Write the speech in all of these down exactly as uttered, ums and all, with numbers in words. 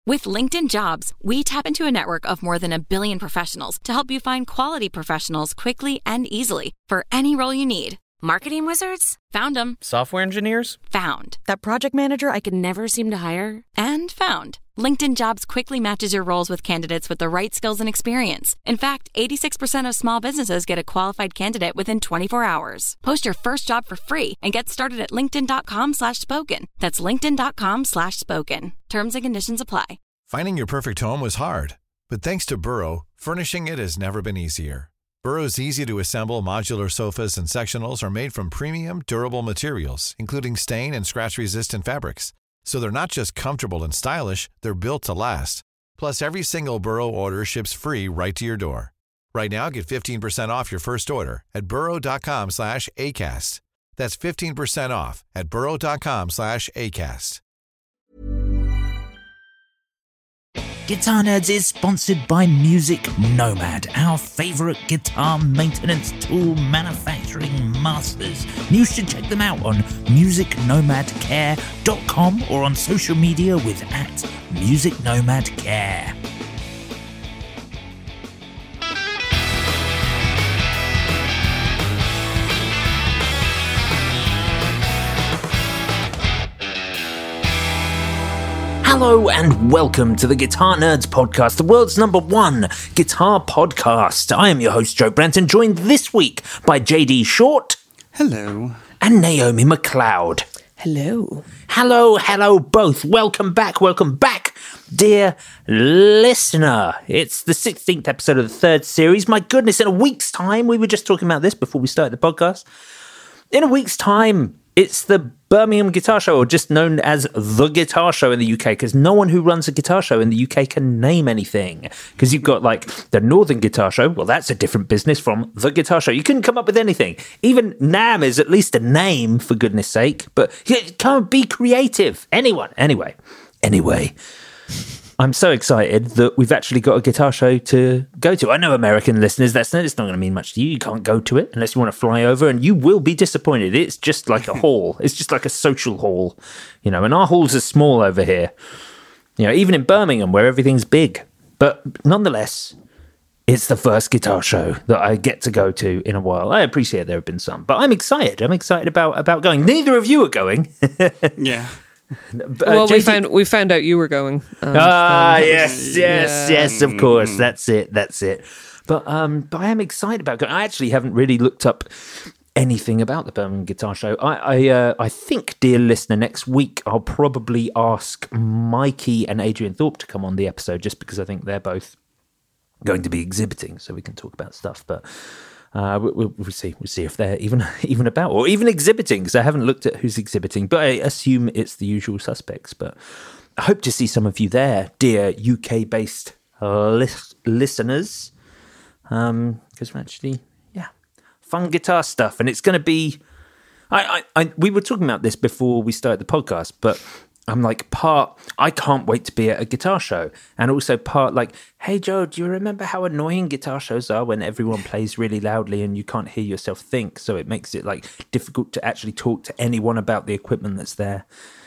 With LinkedIn Jobs, we tap into a network of more than a billion professionals to help you find quality professionals quickly and easily for any role you need. Marketing wizards? Found them. Software engineers? Found. That project manager I could never seem to hire? And found. LinkedIn Jobs quickly matches your roles with candidates with the right skills and experience. In fact, eighty-six percent of small businesses get a qualified candidate within twenty-four hours. Post your first job for free and get started at linkedin.com slash spoken. That's linkedin.com slash spoken. Terms and conditions apply. Finding your perfect home was hard, but thanks to Burrow, furnishing it has never been easier. Burrow's easy-to-assemble modular sofas and sectionals are made from premium, durable materials, including stain and scratch-resistant fabrics. So they're not just comfortable and stylish, they're built to last. Plus, every single Burrow order ships free right to your door. Right now, get fifteen percent off your first order at burrow.com slash ACAST. That's fifteen percent off at burrow.com slash ACAST. Guitar Nerds is sponsored by Music Nomad, our favourite guitar maintenance tool manufacturing masters. You should check them out on music nomad care dot com or on social media with at music nomad care. Hello and welcome to the Guitar Nerds podcast, the world's number one guitar podcast. I am your host, Joe Branton, joined this week by J D Short. Hello. And Naomi McLeod. Hello. Hello, hello both. Welcome back, welcome back, dear listener. It's the sixteenth episode of the third series. My goodness, in a week's time, we were just talking about this before we started the podcast. In a week's time, it's the Birmingham Guitar Show, or just known as the Guitar Show in the U K, because no one who runs a guitar show in the U K can name anything. Because you've got, like, the Northern Guitar Show. Well, that's a different business from the Guitar Show. You couldn't come up with anything. Even NAMM is at least a name, for goodness sake. But you can't be creative. Anyone. Anyway. Anyway. I'm so excited that we've actually got a guitar show to go to. I know American listeners, that's it's not going to mean much to you. You can't go to it unless you want to fly over, and you will be disappointed. It's just like a hall. It's just like a social hall, you know, and our halls are small over here, you know, even in Birmingham where everything's big. But nonetheless, it's the first guitar show that I get to go to in a while. I appreciate there have been some, but I'm excited. I'm excited about, about going. Neither of you are going. Yeah. Uh, well, J T we found we found out you were going. Um, ah, um, yes, yes, yeah. yes. Of course, that's it. That's it. But um, but I am excited about going. I actually haven't really looked up anything about the Birmingham Guitar Show. I I, uh, I think, dear listener, next week I'll probably ask Mikey and Adrian Thorpe to come on the episode, just because I think they're both going to be exhibiting, so we can talk about stuff. But. Uh, we'll, we'll see. We'll see if they're even even about or even exhibiting, because I haven't looked at who's exhibiting. But I assume it's the usual suspects. But I hope to see some of you there, dear U K-based lis- listeners, because um, we're actually yeah, fun guitar stuff, and it's going to be. I, I, I we were talking about this before we started the podcast, but. I'm like part, I can't wait to be at a guitar show. And also part like, hey, Joe, do you remember how annoying guitar shows are when everyone plays really loudly and you can't hear yourself think? So it makes it like difficult to actually talk to anyone about the equipment that's there.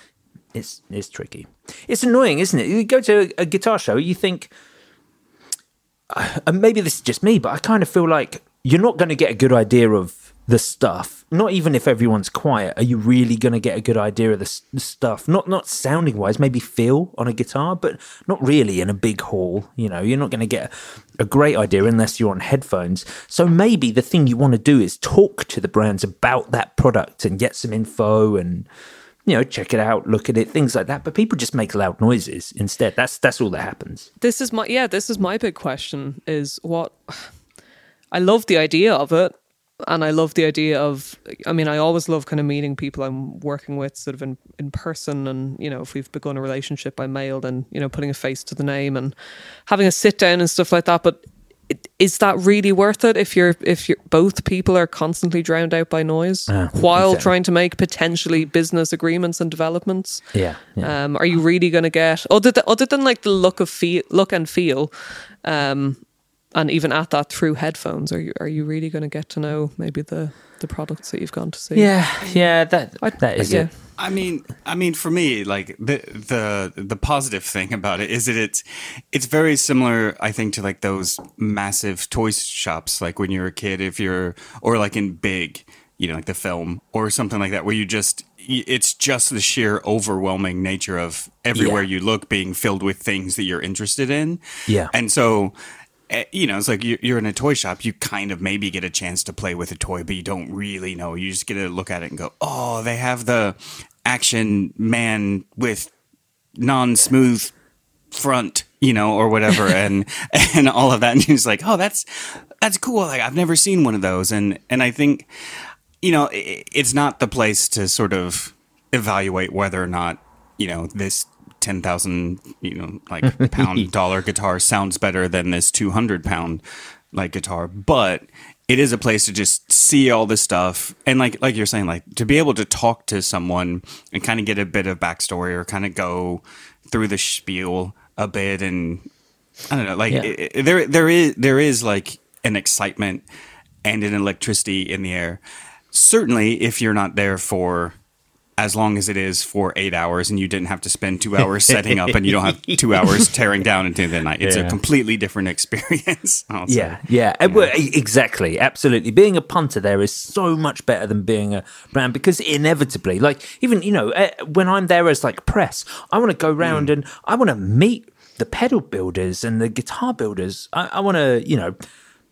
It's it's tricky. It's annoying, isn't it? You go to a, a guitar show, you think, uh, and maybe this is just me, but I kind of feel like you're not going to get a good idea of the stuff. Not even if everyone's quiet, are you really going to get a good idea of the, s- the stuff? Not not sounding wise, maybe feel on a guitar, but not really in a big hall. You know, you're not going to get a, a great idea unless you're on headphones. So maybe the thing you want to do is talk to the brands about that product and get some info and, you know, check it out, look at it, things like that. But people just make loud noises instead. That's that's all that happens. This is my yeah. This is my big question: is what I love the idea of it. And I love the idea of, I mean, I always love kind of meeting people I'm working with sort of in, in person. And, you know, if we've begun a relationship by mail, then, you know, putting a face to the name and having a sit down and stuff like that. But it, is that really worth it if you're, if you're, both people are constantly drowned out by noise uh, while exactly. trying to make potentially business agreements and developments? Yeah. yeah. Um, are you really going to get, other than, other than like the look of feel, look and feel, um, and even at that through headphones, are you are you really going to get to know maybe the the products that you've gone to see? Yeah, yeah, that I, that is yeah. it. I mean, I mean, for me, like the the the positive thing about it is that it's it's very similar, I think, to like those massive toy shops, like when you're a kid, if you're, or like in Big, you know, like the film or something like that, where you just, it's just the sheer overwhelming nature of everywhere Yeah. you look being filled with things that you're interested in. Yeah. And so, eh, you know, it's like you- you're in a toy shop, you kind of maybe get a chance to play with a toy, but you don't really know. You just get to look at it and go, oh, they have the action man with non-smooth front, you know, or whatever, and and all of that. And you're just like, oh, that's that's cool. Like, I've never seen one of those. And and I think, you know, it, it's not the place to sort of evaluate whether or not, you know, this ten thousand, you know, like pound dollar guitar sounds better than this two hundred pound like guitar. But it is a place to just see all this stuff. And like, like you're saying, like to be able to talk to someone and kind of get a bit of backstory or kind of go through the spiel a bit. And I don't know, like Yeah. it, it- there, there is, there is like an excitement and an electricity in the air. Certainly if you're not there for as long as it is for eight hours and you didn't have to spend two hours setting up and you don't have two hours tearing down into the night. It's Yeah. a completely different experience. I'll say. Yeah, yeah, Uh, well, e- exactly, absolutely. Being a punter there is so much better than being a brand because inevitably, like even you know, uh, when I'm there as like press, I want to go round and I want to meet the pedal builders and the guitar builders. I, I want to, you know,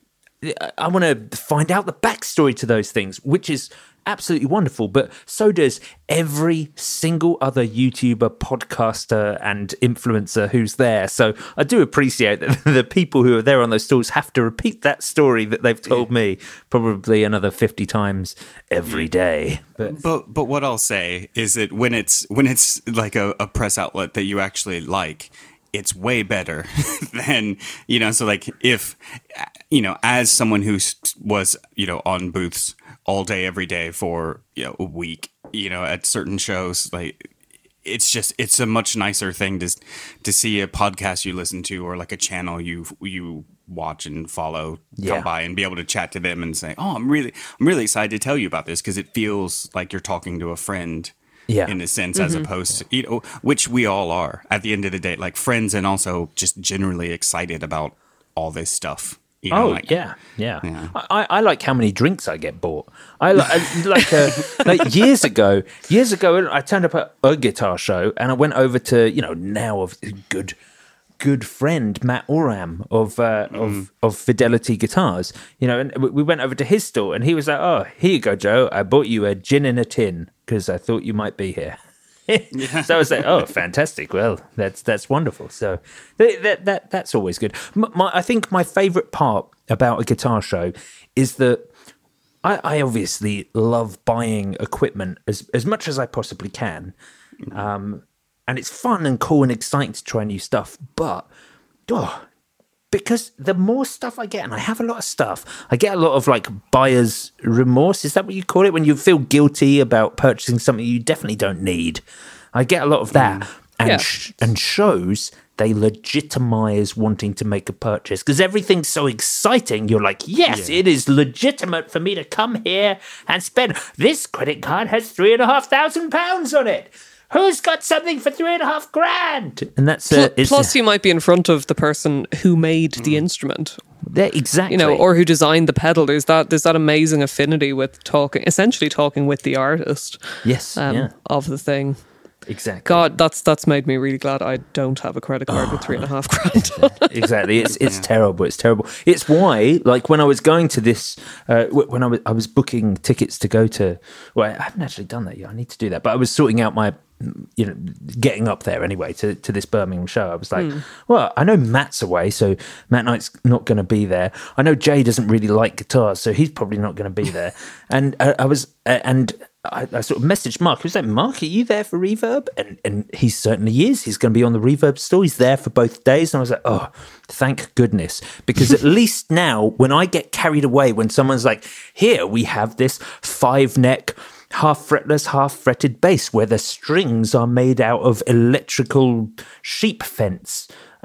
I want to find out the backstory to those things, which is absolutely wonderful. But so does every single other YouTuber, podcaster, and influencer who's there. So I do appreciate that the people who are there on those stalls have to repeat that story that they've told me probably another fifty times every day. But But but what I'll say is that when it's when it's like a, a press outlet that you actually like, it's way better than, you know, so like if, you know, as someone who was, you know, on booths all day, every day for, you know, a week, you know, at certain shows, like it's just, it's a much nicer thing to, to see a podcast you listen to or like a channel you, you watch and follow Yeah. come by and be able to chat to them and say, oh, I'm really, I'm really excited to tell you about this because it feels like you're talking to a friend. Yeah. In a sense, as opposed to, you know, which we all are at the end of the day, like friends and also just generally excited about all this stuff. You know, oh like, yeah, yeah. Yeah. I, I like how many drinks I get bought. I li- I like uh, like years ago. Years ago, I turned up at a guitar show and I went over to you know now of good. good friend Matt Oram of uh, of of Fidelity Guitars, you know, and we- we went over to his store, and he was like, "Oh, here you go, Joe. I bought you a gin in a tin because I thought you might be here." So I was like, "Oh, fantastic! Well, that's that's wonderful." So that that, that that's always good. M- My, I think my favourite part about a guitar show is that I, I obviously love buying equipment as as much as I possibly can. Um, and it's fun and cool and exciting to try new stuff. But, oh, because the more stuff I get, and I have a lot of stuff, I get a lot of like buyer's remorse. Is that what you call it? When you feel guilty about purchasing something you definitely don't need. I get a lot of that. Mm. And, Yeah. sh- and shows, they legitimize wanting to make a purchase because everything's so exciting. You're like, yes, Yeah. it is legitimate for me to come here and spend. This credit card has three and a half thousand pounds on it. Who's got something for three and a half grand? And that's uh, Pl- Plus, you might be in front of the person who made the instrument, yeah, exactly. you know, or who designed the pedal. There's that there's that amazing affinity with talking, essentially talking with the artist yes, um, yeah, of the thing. exactly. God, that's that's made me really glad I don't have a credit card with three and a half grand. Exactly. It's it's terrible. It's terrible. It's why, like, when I was going to this, uh, w- when I was I was booking tickets to go to. Well, I haven't actually done that yet. I need to do that. But I was sorting out my, you know, getting up there anyway to to this Birmingham show. I was like, well, I know Matt's away, so Matt Knight's not going to be there. I know Jay doesn't really like guitars, so he's probably not going to be there. And uh, I was uh, and. I, I sort of messaged Mark. I was like, Mark, are you there for Reverb? And and he certainly is. He's going to be on the Reverb store. He's there for both days. And I was like, oh, thank goodness. Because at least now, when I get carried away, when someone's like, here, we have this five-neck, half fretless, half fretted bass where the strings are made out of electrical sheep fence.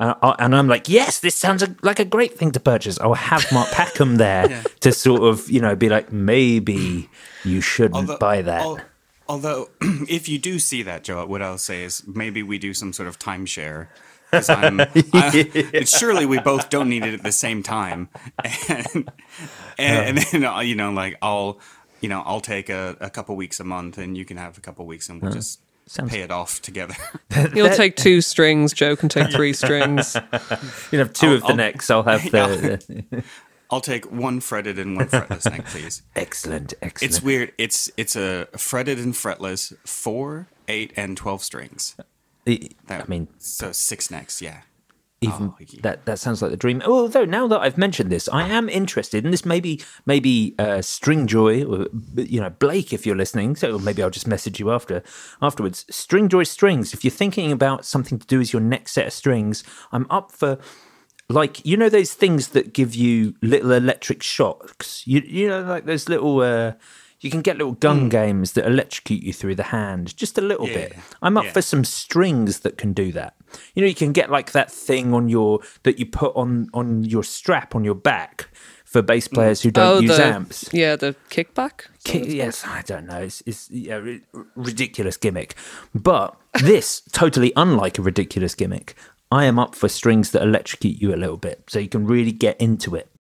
Uh, I- and I'm like, yes, this sounds a, like a great thing to purchase. I'll have Mark Packham there Yeah. to sort of, you know, be like, maybe you shouldn't Although- buy that. al- Although, if you do see that, Joe, what I'll say is maybe we do some sort of timeshare. Because I'm, I, surely we both don't need it at the same time, and and, and then uh, you know, like I'll, you know, I'll take a, a couple weeks a month, and you can have a couple weeks, and we'll just sounds- pay it off together. You'll take two strings, Joe can take three strings. You have two I'll- of the I'll- necks. I'll have the. I'll take one fretted and one fretless neck, please. Excellent, excellent. It's weird. It's it's a fretted and fretless four, eight, and twelve strings. I That- mean, so six necks, yeah. even Oh, yeah. that that sounds like the dream. Although now that I've mentioned this, I am interested, and this maybe maybe uh, String Joy, or, you know, Blake, if you're listening. So maybe I'll just message you after afterwards. String Joy strings. If you're thinking about something to do with your next set of strings, I'm up for. Like, you know, those things that give you little electric shocks. You you know, like those little. Uh, you can get little gun games that electrocute you through the hand, just a little Yeah, bit. yeah. I'm up Yeah. for some strings that can do that. You know, you can get like that thing on your that you put on on your strap on your back for bass players who don't oh, use the, amps. Yeah, the kickback. Ki- yes, I don't know. It's, it's yeah, ri- ridiculous gimmick, but this totally unlike a ridiculous gimmick. I am up for strings that electrocute you a little bit, so you can really get into it.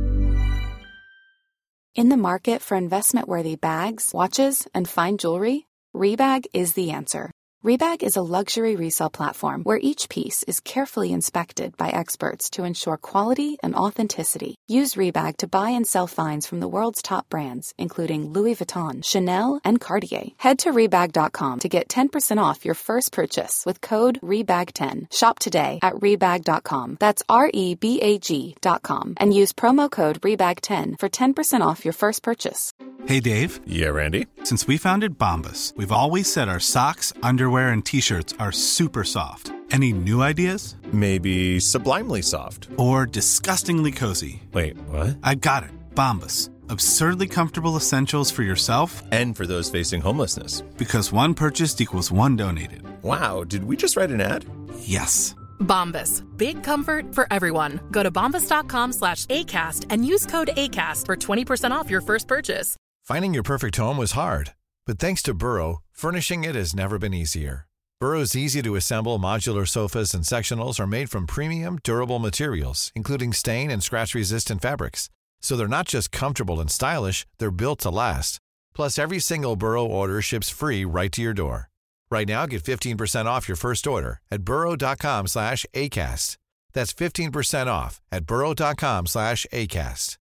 In the market for investment-worthy bags, watches, and fine jewelry, Rebag is the answer. Rebag is a luxury resale platform where each piece is carefully inspected by experts to ensure quality and authenticity. Use Rebag to buy and sell finds from the world's top brands, including Louis Vuitton, Chanel, and Cartier. Head to Rebag dot com to get ten percent off your first purchase with code Rebag ten. Shop today at Rebag dot com. That's R E B A G dot com. And use promo code Rebag ten for ten percent off your first purchase. Hey, Dave. Yeah, Randy. Since we founded Bombas, we've always said our socks, underwear, and T-shirts are super soft. Any new ideas? Maybe sublimely soft. Or disgustingly cozy? Wait, what? I got it. Bombas. Absurdly comfortable essentials for yourself And for those facing homelessness. because one purchased equals one donated. Wow, did we just write an ad? Yes. Bombas. Big comfort for everyone. Go to bombas dot com slash ACAST and use code ACAST for twenty percent off your first purchase. Finding your perfect home was hard, but thanks to Burrow, furnishing it has never been easier. Burrow's easy-to-assemble modular sofas and sectionals are made from premium, durable materials, including stain and scratch-resistant fabrics. So they're not just comfortable and stylish, they're built to last. Plus, every single Burrow order ships free right to your door. Right now, get fifteen percent off your first order at burrow dot com slash ACAST. That's fifteen percent off at burrow dot com slash ACAST.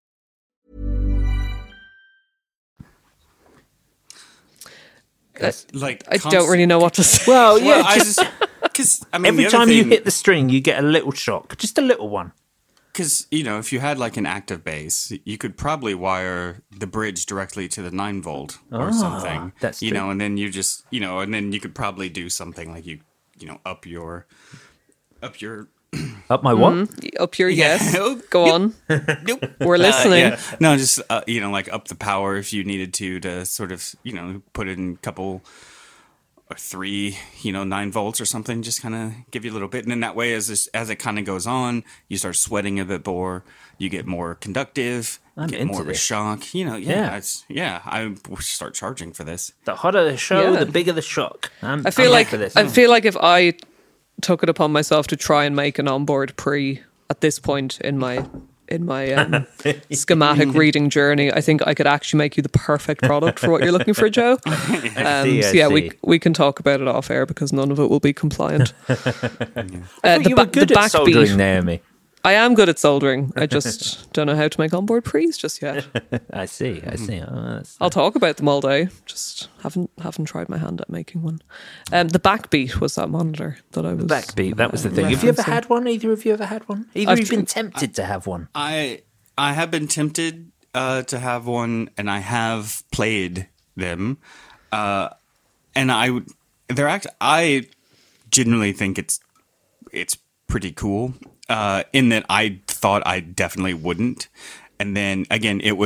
That's, Like I don't really know what to say. well, yeah. Well, I just, just because I mean every the other time you thing- hit the string, you get a little shock, just a little one. Because, you know, if you had like an active bass, you could probably wire the bridge directly to the nine volt or Ah, something. that's You true. know, and then you just, you know, and then you could probably do something like you, you know, up your, up your, Up my what? Up your yes. Yeah. Go on. nope. We're listening. Uh, yeah. No, just, uh, you know, like up the power if you needed to, to sort of, you know, put in a couple or three, you know, nine volts or something, just kind of give you a little bit. And then that way, as this, as it kind of goes on, you start sweating a bit more, you get more conductive, I'm get into more of a this. shock. You know, yeah, Yeah. it's, yeah, I would start charging for this. The hotter the show, Yeah. the bigger the shock. I'm, I feel I'm like up for this. I feel like if I took it upon myself to try and make an onboard pre at this point in my in my um, schematic reading journey, I think I could actually make you the perfect product for what you're looking for, Joe. Um, see, I so yeah, we see. we can talk about it off air because none of it will be compliant. Uh, I the you ba- were good the at soldering, backbeat. Naomi. I am good at soldering. I just don't know how to make onboard pre's just yet. I see, I see. Oh, that's- I'll talk about them all day. Just haven't haven't tried my hand at making one. Um, the backbeat was that monitor that I was Backbeat, that was the uh, thing. Have you ever referencing. had one? Either of you ever had one? Either I've of you been tr- tempted to have one? I I have been tempted uh, to have one, and I have played them, uh, and I would. They're act. I genuinely think it's it's pretty cool. Uh, in that I thought I definitely wouldn't, and then again, it was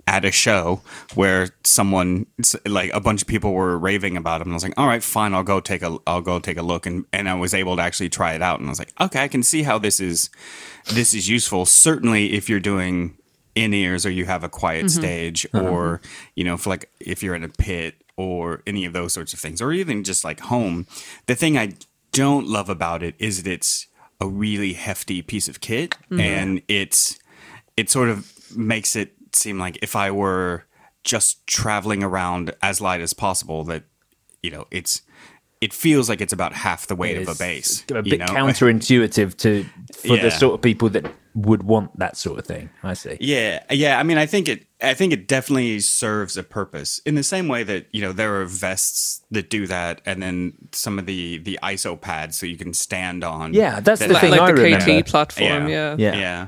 at a show where someone, like a bunch of people were raving about him. And I was like, all right, fine, I'll go take a, I'll go take a look. And, and I was able to actually try it out. And I was like, okay, I can see how this is, this is useful. Certainly if you're doing in-ears or you have a quiet mm-hmm. stage uh-huh. or, you know, for like, if you're in a pit or any of those sorts of things, or even just like home. The thing I don't love about it is that it's a really hefty piece of kit mm-hmm. and it's, it sort of makes it seem like if I were just traveling around as light as possible, that, you know, it's, it feels like it's about half the weight it's of a bass. A bit you know? counterintuitive to for yeah. the sort of people that would want that sort of thing. I see. Yeah, yeah. I mean, I think it. I think it definitely serves a purpose in the same way that, you know, there are vests that do that, and then some of the the I S O pads so you can stand on. Yeah, that's that the thing. Like I the remember. K T platform. Yeah. Yeah. Yeah. yeah.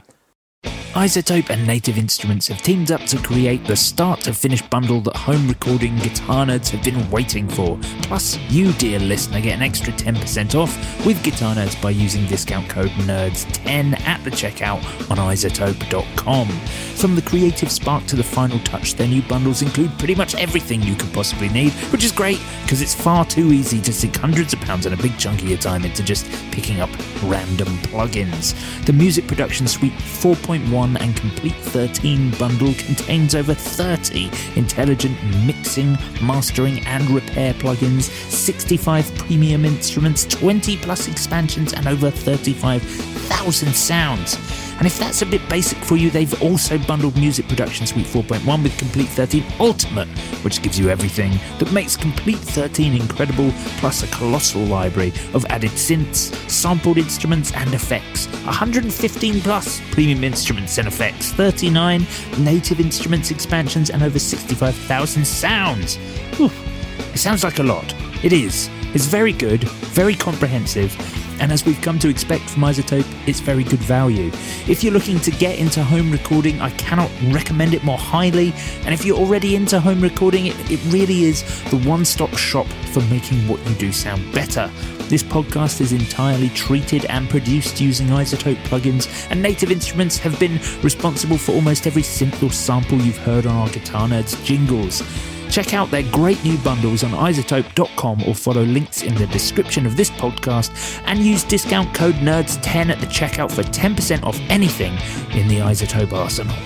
iZotope and Native Instruments have teamed up to create the start-to-finish bundle that home recording guitar nerds have been waiting for. Plus, you, dear listener, get an extra ten percent off with Guitar Nerds by using discount code nerds ten at the checkout on iZotope dot com. From the creative spark to the final touch, their new bundles include pretty much everything you could possibly need, which is great because it's far too easy to sink hundreds of pounds and a big chunk of your time into just picking up random plugins. The Music Production Suite four point one and Complete thirteen bundle contains over thirty intelligent mixing, mastering and repair plugins, sixty-five premium instruments, twenty plus expansions and over thirty-five thousand sounds. And if that's a bit basic for you, they've also bundled Music Production Suite four point one with Complete thirteen Ultimate, which gives you everything that makes Complete thirteen incredible, plus a colossal library of added synths, sampled instruments and effects, one hundred fifteen plus premium instruments and effects, thirty-nine native instruments expansions and over sixty-five thousand sounds. Whew. It sounds like a lot. It is. It's very good, very comprehensive, and as we've come to expect from iZotope, it's very good value. If you're looking to get into home recording, I cannot recommend it more highly, and if you're already into home recording, it, it really is the one-stop shop for making what you do sound better. This podcast is entirely treated and produced using iZotope plugins, and Native Instruments have been responsible for almost every synth or sample you've heard on our Guitar Nerds jingles. Check out their great new bundles on iZotope dot com or follow links in the description of this podcast and use discount code nerds ten at the checkout for ten percent off anything in the iZotope arsenal.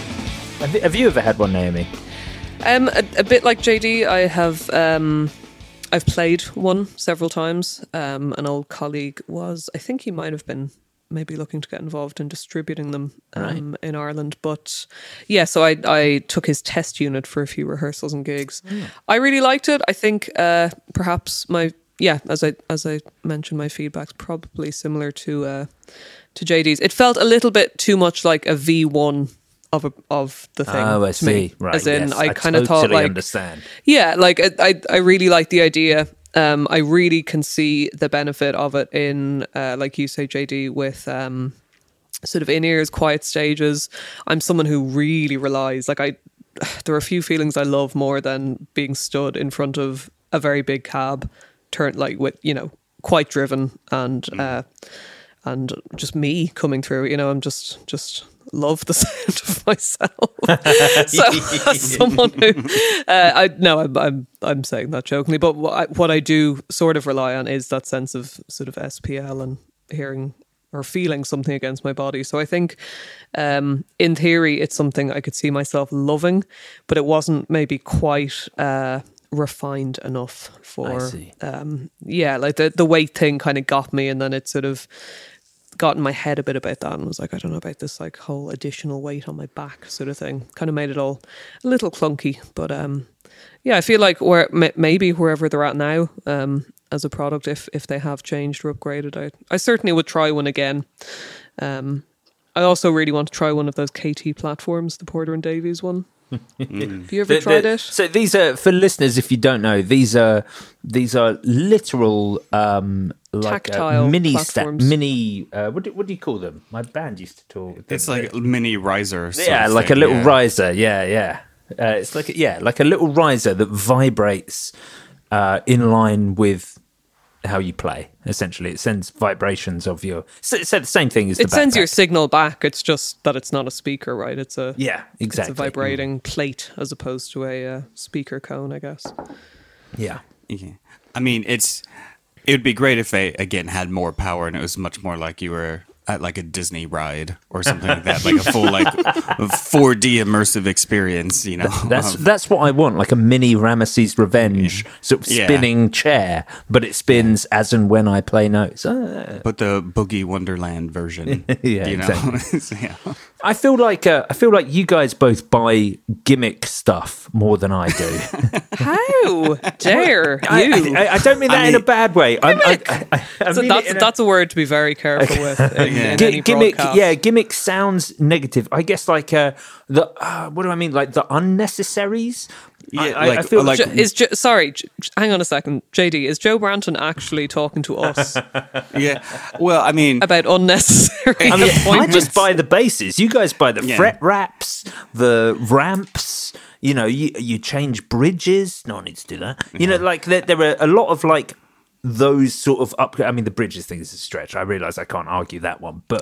Have, have you ever had one, Naomi? Um, a, a bit like J D, I have. Um, I've played one several times. Um, an old colleague was, I think he might have been maybe looking to get involved in distributing them um, right. in Ireland. But yeah, so I I took his test unit for a few rehearsals and gigs. Mm. I really liked it. I think uh, perhaps my yeah, as I as I mentioned, my feedback's probably similar to uh, to J D's. It felt a little bit too much like a V one of a, of the thing. Oh, I to see. Me. Right. As in, yes. I, I kind of totally thought like understand. Yeah, like I I, I really like the idea. Um, I really can see the benefit of it in, uh, like you say, J D, with um, sort of in-ears, quiet stages. I'm someone who really relies, like I, there are a few feelings I love more than being stood in front of a very big cab, turned like with, you know, quite driven and, mm. uh, and just me coming through, you know, I'm just, just love the sound of myself. So as someone who, uh, I no, I'm, I'm I'm saying that jokingly, but what I, what I do sort of rely on is that sense of sort of S P L and hearing or feeling something against my body. So I think, um, in theory, it's something I could see myself loving, but it wasn't maybe quite uh, refined enough for. Um, yeah, like the the weight thing kind of got me, and then it sort of got in my head a bit about that and was like, I don't know about this like whole additional weight on my back sort of thing. Kind of made it all a little clunky, but um, yeah, I feel like where maybe wherever they're at now um, as a product, if if they have changed or upgraded, I I certainly would try one again. Um, I also really want to try one of those K T platforms, the Porter and Davies one. Mm. Have you ever the, tried the, it? So these are, for listeners, if you don't know, these are these are literal um, like tactile uh, mini sta- platforms. mini. Uh, what do what do you call them? My band used to talk. It's like a mini riser. sort Yeah, of like thing, a little yeah. riser. Yeah, yeah. Uh, it's like a, yeah, like a little riser that vibrates uh, in line with how you play. Essentially, it sends vibrations of your. So it's the same thing as the it sends backpack. your signal back. It's just that it's not a speaker, right? It's a yeah, exactly. It's a vibrating plate as opposed to a uh, speaker cone, I guess. Yeah. Yeah. I mean, it's it would be great if they again had more power and it was much more like you were at like a Disney ride or something like that, like a full like four D immersive experience. You know, that's um, that's what I want, like a mini Ramesses Revenge sort of Yeah. spinning chair, but it spins as and when I play notes. Uh, but the Boogie Wonderland version. Yeah, you know? exactly. yeah. I feel like uh, I feel like you guys both buy gimmick stuff more than I do. How dare I, you? I, I don't mean that I in a mean- bad way. I, I, I, I So mean it that's in a- that's a word to be very careful with. In, Yeah. in Gi- any gimmick, broadcast. yeah, gimmick sounds negative. I guess like uh, the uh, what do I mean? Like the unnecessaries. Yeah, I, I, like- I feel like- Jo- is jo- sorry, J- J- hang on a second, J D. Is Joe Branton actually talking to us Yeah. Well, I mean, about unnecessary I mean, I appointments? just buy the bases. You guys buy the Yeah. fret wraps, the ramps. You know, you you change bridges. No one needs to do that. You know, like there, there are a lot of like those sort of upgrade. I mean, the bridges thing is a stretch. I realise I can't argue that one, but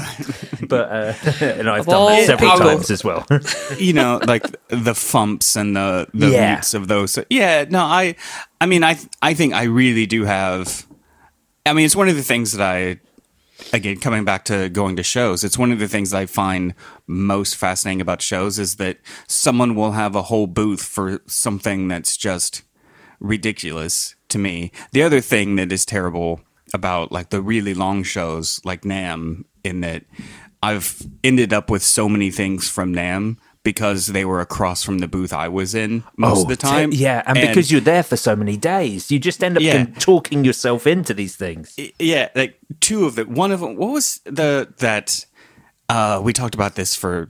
but uh, and I've Of done all that several people. times as well. you know, like the thumps and the the Yeah. roots of those. Yeah, no, I, I mean, I, I think I really do have. I mean, it's one of the things that I, again, coming back to going to shows, it's one of the things that I find most fascinating about shows is that someone will have a whole booth for something that's just ridiculous to me. The other thing that is terrible about like the really long shows like NAMM in that I've ended up with so many things from NAMM because they were across from the booth I was in most of the time. t- yeah, and, because you're there for so many days, you just end up Yeah. con- talking yourself into these things. Yeah, like two of them. One of them, what was the that uh, we talked about this for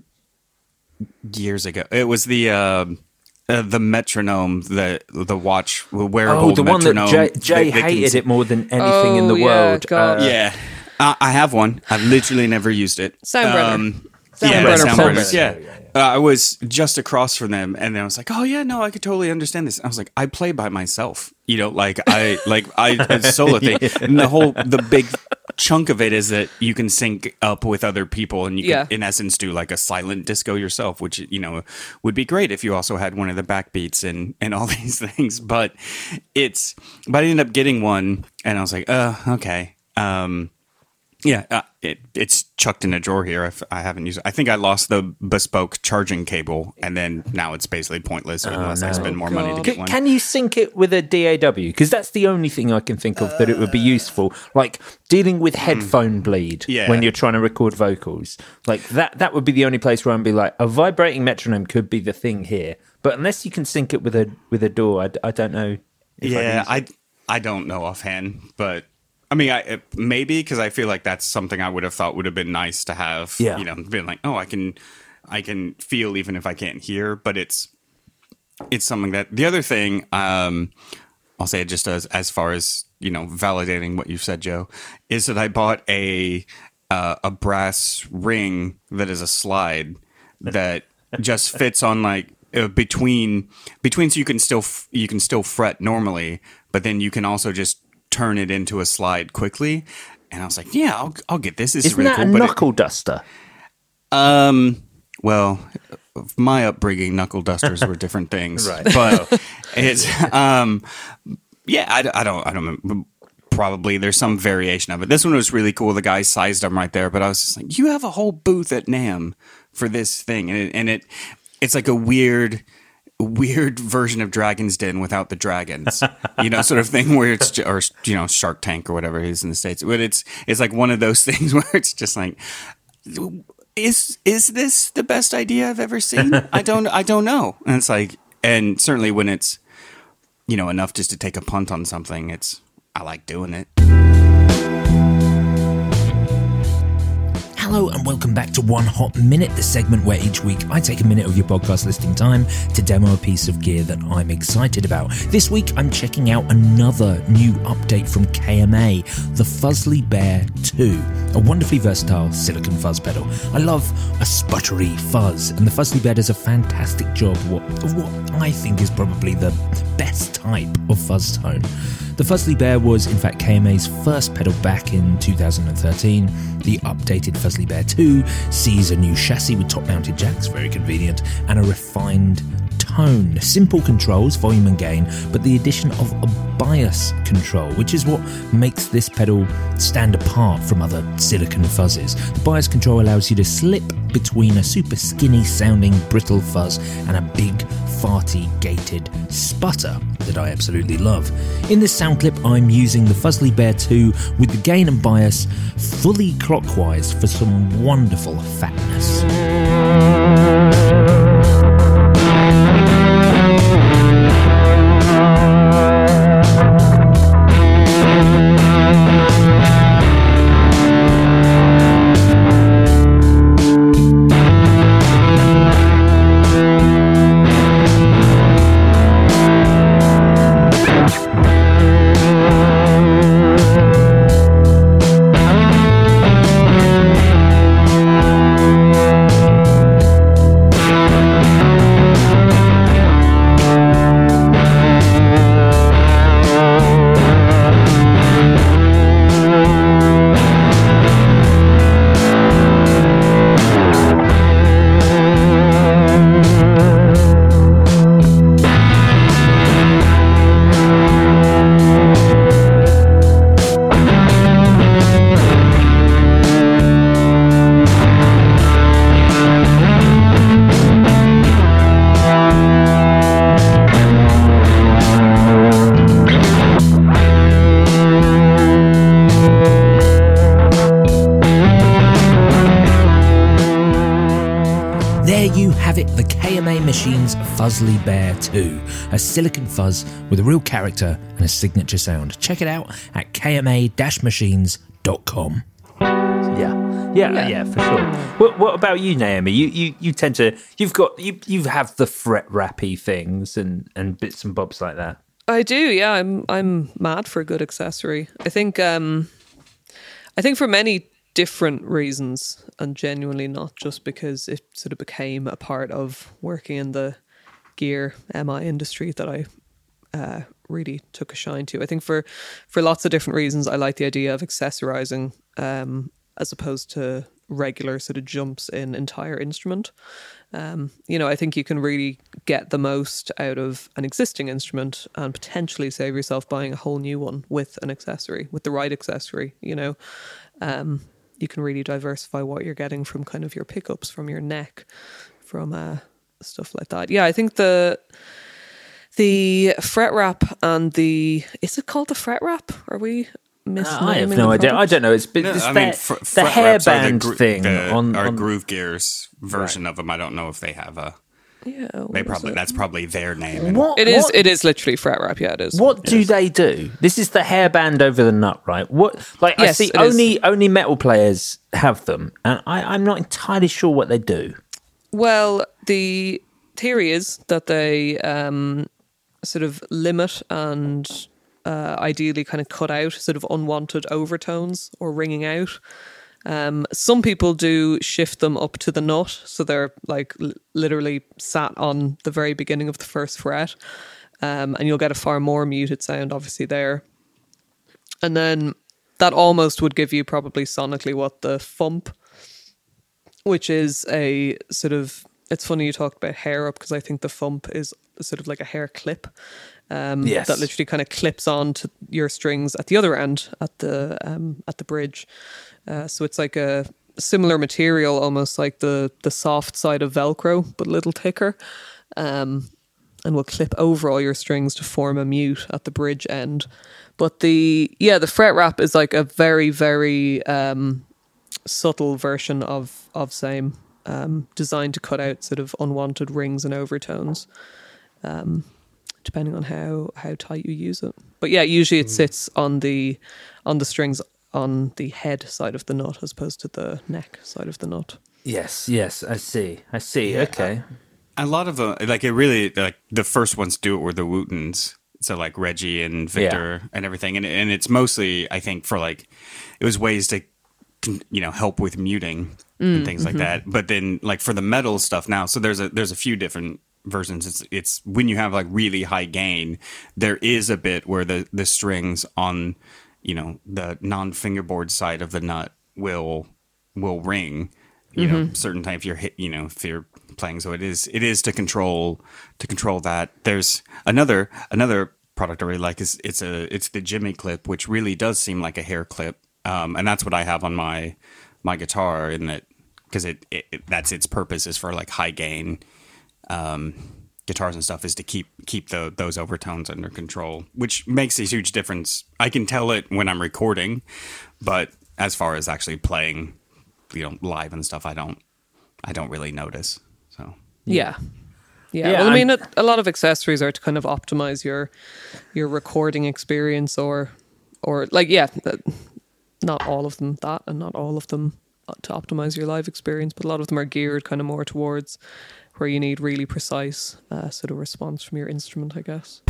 years ago. It was the uh, uh, the metronome, the the watch wearable Oh, the one that metronome. Jay, Jay that- that can hated s- it more than anything in Oh, the yeah, world. God. Uh, Yeah, uh, I have one. I've literally never used it. Soundbrenner. yeah, Soundbrenner Soundbrenner. Pulse. Yeah. Uh, I was just across from them, and I was like, "Oh yeah, no, I could totally understand this." I was like, "I play by myself, you know, like I like I a solo thing, and the whole the big chunk of it is that you can sync up with other people, and you Yeah. can, in essence, do like a silent disco yourself, which you know would be great if you also had one of the backbeats and and all these things. But it's, but I ended up getting one, and I was like, "Uh, okay." Um, Yeah, uh, it it's chucked in a drawer here. I've, I haven't used it. I think I lost the bespoke charging cable, and then now it's basically pointless unless I spend more money to God. get Can, one. can you sync it with a D A W? Because that's the only thing I can think of that it would be useful. Like dealing with headphone bleed Yeah. when you're trying to record vocals. Like that that would be the only place where I'd be like, a vibrating metronome could be the thing here. But unless you can sync it with a with a D A W, I, I don't know. if yeah, I, can I I don't know offhand, but I mean, I it, maybe because I feel like that's something I would have thought would have been nice to have. Yeah. You know, being like, oh, I can I can feel even if I can't hear, but it's it's something that the other thing. Um, I'll say it just as as far as you know, validating what you've said, Joe, is that I bought a uh, a brass ring that is a slide that just fits on like uh, between between so you can still f- you can still fret normally, but then you can also just turn it into a slide quickly. And I was like, yeah, I'll I'll get this. This is Isn't really that cool. a but it- knuckle duster? um, well, my upbringing, knuckle dusters were different things, Right. But it's um, yeah, I, I don't, I don't. remember. Probably there's some variation of it. This one was really cool. The guy sized them right there, but I was just like, you have a whole booth at NAMM for this thing, and it, and it it's like a weird. Weird version of Dragon's Den without the dragons, you know, sort of thing where it's, ju- or, you know, Shark Tank or whatever it is in the States. But it's, it's like one of those things where it's just like, is, is this the best idea I've ever seen? I don't, I don't know. And it's like, and certainly when it's, you know, enough just to take a punt on something, it's, I like doing it. Hello and welcome back to One Hot Minute, the segment where each week I take a minute of your podcast listening time to demo a piece of gear that I'm excited about. This week I'm checking out another new update from K M A, the Fuzzly Bear two, a wonderfully versatile silicon fuzz pedal. I love a sputtery fuzz, and the Fuzzly Bear does a fantastic job of what, of what I think is probably the best type of fuzz tone. The Fuzzly Bear was, in fact, K M A's first pedal back in two thousand thirteen. The updated Fuzzly Bear two sees a new chassis with top-mounted jacks, very convenient, and a refined tone. Simple controls, volume and gain, but the addition of a bias control, which is what makes this pedal stand apart from other silicon fuzzes. The bias control allows you to slip between a super skinny sounding brittle fuzz and a big farty gated sputter that I absolutely love. In this sound clip, I'm using the Fuzzly Bear two with the gain and bias fully clockwise for some wonderful fatness. Machines Fuzzly Bear two, a silicon fuzz with a real character and a signature sound. Check it out at k m a dash machines dot com. Yeah, yeah, yeah, yeah, for sure. What, what about you, Naomi? You, you, you tend to, you've got, you, you have the fret rappy things and, and bits and bobs like that. I do, yeah. I'm, I'm mad for a good accessory. I think, um, I think for many different reasons, and genuinely not just because it sort of became a part of working in the gear M I industry that I uh, really took a shine to. I think for for lots of different reasons, I like the idea of accessorizing um, as opposed to regular sort of jumps in entire instrument. Um, you know, I think you can really get the most out of an existing instrument and potentially save yourself buying a whole new one with an accessory, with the right accessory, you know. Um, you can really diversify what you're getting from kind of your pickups, from your neck, from uh, stuff like that. Yeah, I think the the fret wrap and the... Is it called the fret wrap? Are we... Uh, I have no idea. I don't know. It's, been, no, it's I the, mean, fr- the hairband the gro- thing the, on, our on Groove Gears version right. of them. I don't know if they have a. Yeah, they probably that's probably their name. What it is? What, it is literally fret wrap. Yeah, it is. What it do is. they do? This is the hairband over the nut, right? What like yes, I see only is. only metal players have them, and I, I'm not entirely sure what they do. Well, the theory is that they um, sort of limit and. Uh, ideally kind of cut out sort of unwanted overtones or ringing out. Um, some people do shift them up to the nut, so they're like l- literally sat on the very beginning of the first fret, um, and you'll get a far more muted sound obviously there. And then that almost would give you probably sonically what the thump, which is a sort of, it's funny you talked about hair up, because I think the thump is sort of like a hair clip. Um, yes. That literally kind of clips on to your strings at the other end, at the um, at the bridge. Uh, so it's like a similar material, almost like the the soft side of Velcro, but a little thicker, um, and will clip over all your strings to form a mute at the bridge end. But the yeah, the fret wrap is like a very very um, subtle version of of same, um, designed to cut out sort of unwanted rings and overtones. Um, depending on how, how tight you use it. But yeah, usually it sits on the on the strings on the head side of the nut as opposed to the neck side of the nut. Yes, yes, I see. I see. Yeah. Okay. A lot of them, like it really, like the first ones to do it were the Wootens. So like Reggie and Victor yeah. and everything. And, and it's mostly, I think, for like, it was ways to, you know, help with muting mm, and things mm-hmm. like that. But then like for the metal stuff now, so there's a, there's a few different versions, it's it's when you have like really high gain, there is a bit where the the strings on, you know, the non-fingerboard side of the nut will will ring. You mm-hmm. know, certain time if you're hit, you know, if you're playing, so it is it is to control to control that. There's another another product I really like is it's a it's the Jimmy clip, which really does seem like a hair clip, um, and that's what I have on my my guitar, in that because it, it, it that's its purpose is for like high gain um, guitars and stuff, is to keep keep the those overtones under control, which makes a huge difference. I can tell it when I'm recording, but as far as actually playing, you know, live and stuff, I don't I don't really notice. So yeah. Yeah, yeah, well, I mean, I'm, a, a lot of accessories are to kind of optimize your your recording experience, or or like yeah, not all of them that, and not all of them to optimize your live experience, but a lot of them are geared kind of more towards where you need really precise uh, sort of response from your instrument, I guess.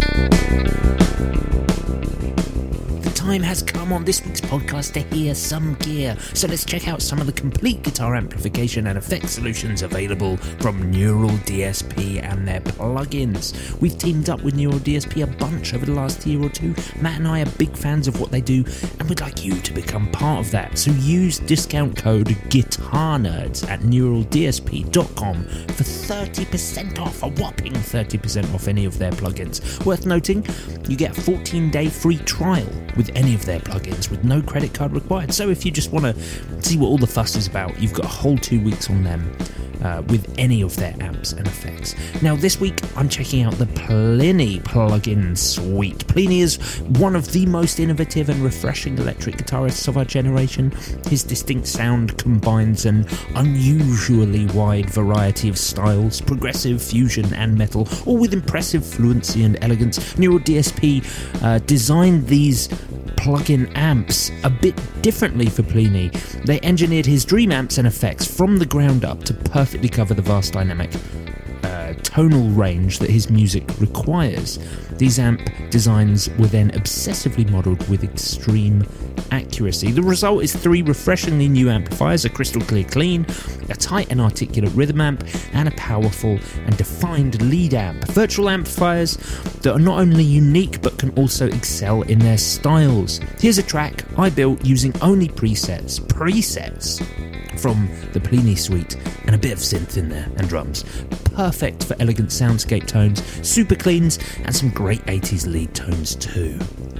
The time has come on this week's podcast to hear some gear, so let's check out some of the complete guitar amplification and effect solutions available from Neural D S P and their plugins. We've teamed up with Neural D S P a bunch over the last year or two. Matt and I are big fans of what they do, and we'd like you to become part of that. So use discount code GuitarNerds at neural d s p dot com for thirty percent off, a whopping thirty percent off any of their plugins. Worth noting, you get a fourteen day free trial with any of their plugins with no credit card required. So if you just want to see what all the fuss is about, you've got a whole two weeks on them uh, with any of their amps and effects. Now this week I'm checking out the Plini plugin suite. Plini is one of the most innovative and refreshing electric guitarists of our generation. His distinct sound combines an unusually wide variety of styles, progressive, fusion and metal, all with impressive fluency and elegance. Neural D S P uh, designed these plug-in amps a bit differently for Plini. They engineered his dream amps and effects from the ground up to perfectly cover the vast dynamic uh, tonal range that his music requires. These amp designs were then obsessively modelled with extreme accuracy. The result is three refreshingly new amplifiers, a crystal clear clean, a tight and articulate rhythm amp, and a powerful and defined lead amp. Virtual amplifiers that are not only unique but can also excel in their styles. Here's a track I built using only presets, presets from the Plini suite, and a bit of synth in there and drums. Perfect for elegant soundscape tones, super cleans, and some great eighties lead tones too.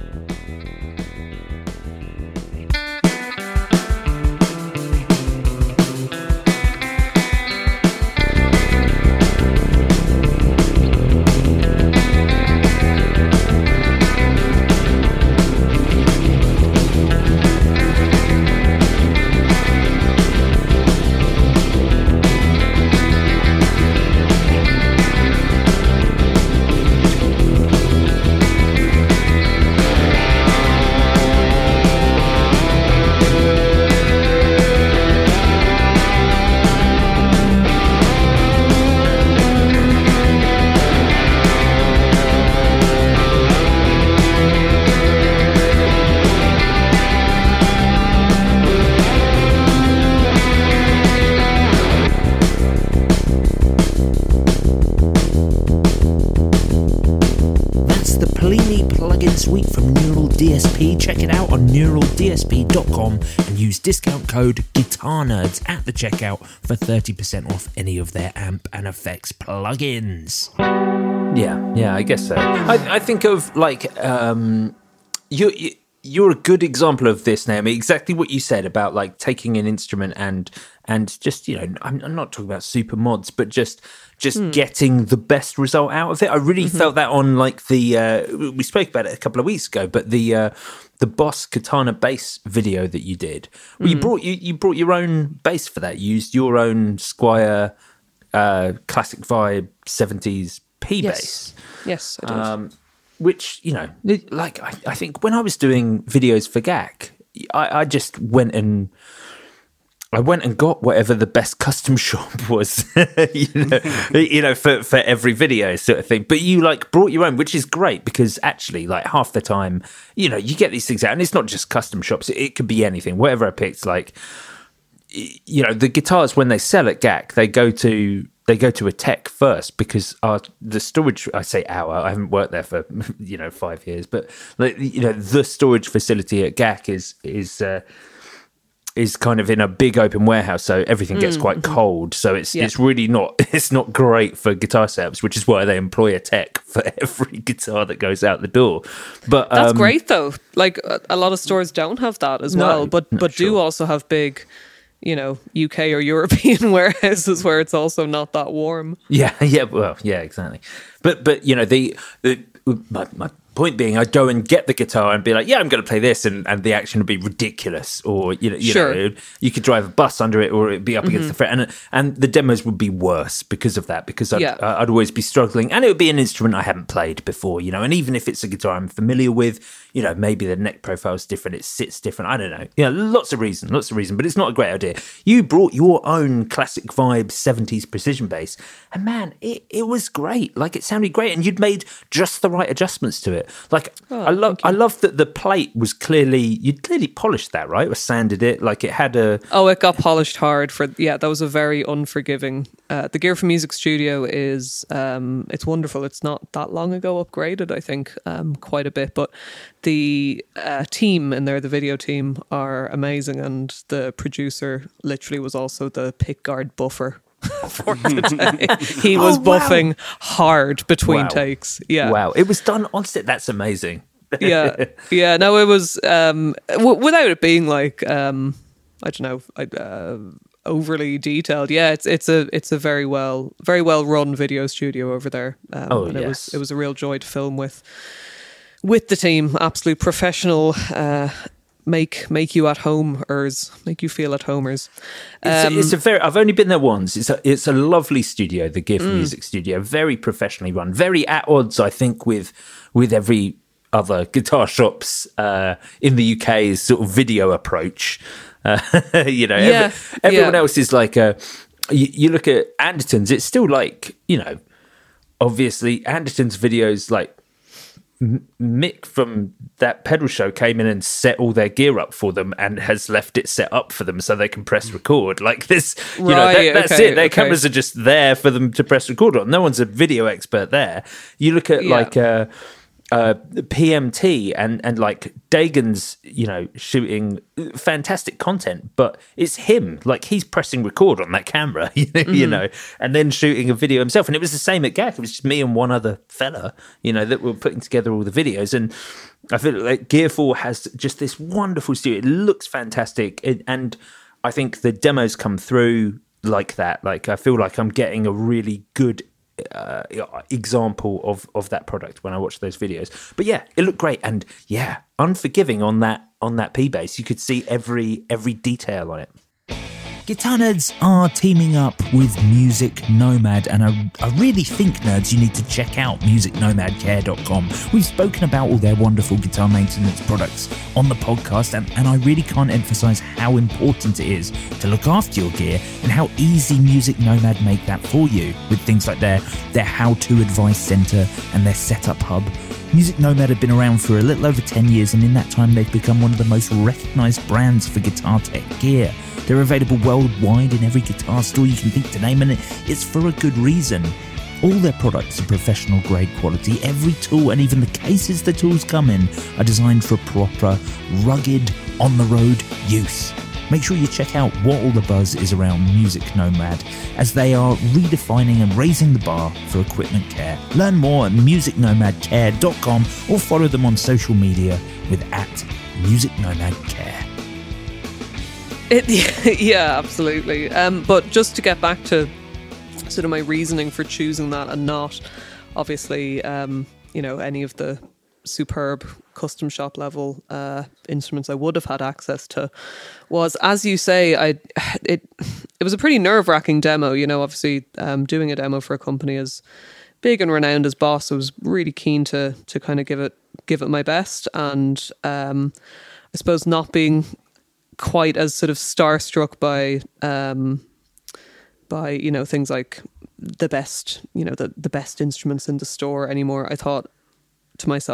Suite from Neural D S P. Check it out on neural d s p dot com and use discount code GuitarNerds at the checkout for thirty percent off any of their amp and effects plugins. Yeah, yeah, I guess so. I, I think of like um, you, you. You're a good example of this, Naomi. Exactly what you said about like taking an instrument and and just, you know, I'm, I'm not talking about super mods, but just just mm. getting the best result out of it. I really mm-hmm. felt that on like the uh, we spoke about it a couple of weeks ago, but the uh, the Boss Katana bass video that you did, well, mm. you brought you you brought your own bass for that. You used your own Squier uh, classic vibe seventies P yes. bass. Yes, I did. Um, Which, you know, like I, I think when I was doing videos for G A C, I, I just went and I went and got whatever the best custom shop was, you know, you know, for, for every video sort of thing. But you like brought your own, which is great because actually, like half the time, you know, you get these things out, and it's not just custom shops; it, it could be anything. Whatever I picked, like, you know, the guitars when they sell at G A C, they go to they go to a tech first because our the storage. I say our. I haven't worked there for you know five years, but like, you know the storage facility at G A C is is. Uh, is kind of in a big open warehouse, so everything gets quite mm-hmm. cold. So it's yeah. it's really not it's not great for guitar setups, which is why they employ a tech for every guitar that goes out the door. But that's um, great though. Like a, a lot of stores don't have that as no, well, but but sure. do also have big, you know, U K or European warehouses where it's also not that warm. Yeah, yeah, well, yeah, exactly. But but you know the the my, my point being, I'd go and get the guitar and be like, yeah, I'm going to play this, and, and the action would be ridiculous, or you know, you sure. know, you could drive a bus under it, or it'd be up against mm-hmm. the fret, and and the demos would be worse because of that, because I'd, yeah. uh, I'd always be struggling, and it would be an instrument I hadn't played before, you know, and even if it's a guitar I'm familiar with, you know, maybe the neck profile is different, it sits different, I don't know, yeah, lots of reason, lots of reason, but it's not a great idea. You brought your own classic vibe seventies precision bass, and man, it, it was great, like it sounded great, and you'd made just the right adjustments to it, like. Oh, I love. I love that the plate was clearly you'd clearly polished that, right? Or sanded it, like it had a. Oh, it got polished hard for yeah. That was a very unforgiving. Uh, the Gear for Music Studio is um, it's wonderful. It's not that long ago upgraded, I think, um, quite a bit. But the uh, team in there, the video team, are amazing, and the producer literally was also the pickguard buffer. For today. He was oh, wow. buffing hard between wow. takes. Yeah, wow, it was done on set. That's amazing. yeah, yeah. No, it was um, w- without it being like um, I don't know, uh, overly detailed. Yeah, it's it's a it's a very well very well run video studio over there. Um, oh and yes, it was it was a real joy to film with with the team. Absolute professional. Uh, Make make you at homers, make you feel at homers. Um, it's, a, it's a very. I've only been there once. It's a it's a lovely studio, the Gear for mm. Music Studio, very professionally run, very at odds, I think, with with every other guitar shops uh, in the U K's sort of video approach. Uh, you know, yeah, every, everyone yeah. else is like a. You, you look at Anderton's, it's still like, you know, obviously Anderton's videos like. Mick from that pedal show came in and set all their gear up for them and has left it set up for them so they can press record. Like this, you right, know, that, that's okay, it. Their okay. cameras are just there for them to press record on. No one's a video expert there. You look at yeah. like uh, uh, P M T and, and like Dagan's, you know, shooting fantastic content, but it's him. Like he's pressing record on that camera, you know, mm-hmm. you know, and then shooting a video himself. And it was the same at G A C. It was just me and one other fella, you know, that were putting together all the videos. And I feel like Gear four has just this wonderful studio. It looks fantastic. It, and I think the demos come through like that. Like I feel like I'm getting a really good uh, example of, of that product when I watch those videos. But yeah, it looked great. And yeah, unforgiving on that on that P-Bass. You could see every every detail on it. Guitar Nerds are teaming up with Music Nomad, and I, I really think, nerds, you need to check out music nomad care dot com. We've spoken about all their wonderful guitar maintenance products on the podcast, and, and I really can't emphasize how important it is to look after your gear and how easy Music Nomad make that for you with things like their, their how-to advice center and their setup hub. Music Nomad have been around for a little over ten years, and in that time they've become one of the most recognized brands for guitar tech gear. They're available worldwide in every guitar store you can think to name, and it's for a good reason. All their products are professional grade quality. Every tool and even the cases the tools come in are designed for proper, rugged, on-the-road use. Make sure you check out what all the buzz is around Music Nomad, as they are redefining and raising the bar for equipment care. Learn more at music nomad care dot com or follow them on social media with at music nomad care. It, yeah, absolutely. Um, but just to get back to sort of my reasoning for choosing that and not, obviously, um, you know, any of the superb custom shop level uh, instruments I would have had access to, was, as you say, I it it was a pretty nerve wracking demo. You know, obviously, um, doing a demo for a company as big and renowned as Boss, I was really keen to to kind of give it give it my best, and um, I suppose not being quite as sort of starstruck by um by you know things like the best you know the the best instruments in the store anymore. I thought to myself,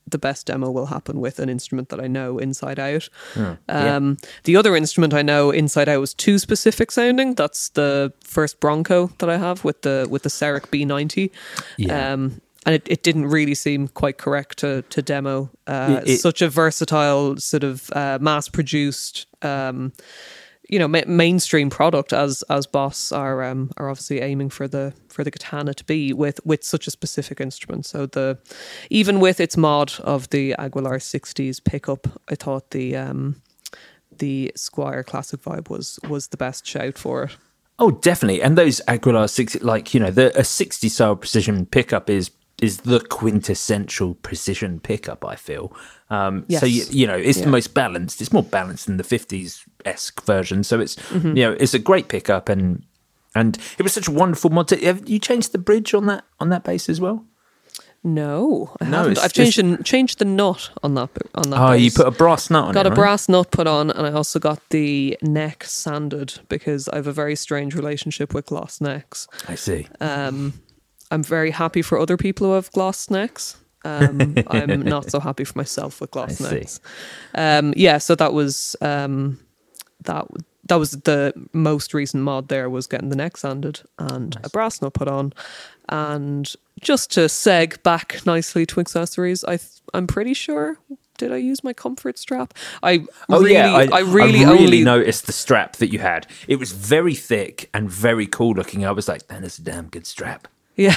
the best demo will happen with an instrument that I know inside out. Oh, yeah. Um, the other instrument I know inside out was too specific sounding. That's the first Bronco that I have with the with the Seric B ninety. Yeah. Um, and it, it didn't really seem quite correct to to demo uh, It- it- such a versatile sort of uh, mass produced. Um, you know, ma- mainstream product as as Boss are um, are obviously aiming for the for the Katana to be with with such a specific instrument. So the even with its mod of the Aguilar sixties pickup, I thought the um, the Squire Classic Vibe was was the best shout for it. Oh, definitely. And those Aguilar sixty, like, you know, the a sixty style precision pickup is is the quintessential precision pickup, I feel. Um, Yes. So, you, you know, it's Yeah. the most balanced. It's more balanced than the fifties-esque version. So it's, Mm-hmm. you know, it's a great pickup. And and it was such a wonderful mod. To, have you changed the bridge on that on that bass as well? No, I No, haven't. it's I've changed the, changed the nut on that on that. Oh, you bass. put a brass nut on got it, a right? brass nut put on, and I also got the neck sanded because I have a very strange relationship with gloss necks. I see. Um, I'm very happy for other people who have gloss necks. Um, I'm not so happy for myself with gloss I see. necks. Um, yeah, so that was um, that. That was the most recent mod. There was getting the neck sanded and a brass nut put on, and just to seg back nicely to accessories, I th- I'm pretty sure. Did I use my comfort strap? I Oh really, yeah, I, I really I really only noticed the strap that you had. It was very thick and very cool looking. I was like, that is a damn good strap. Yeah.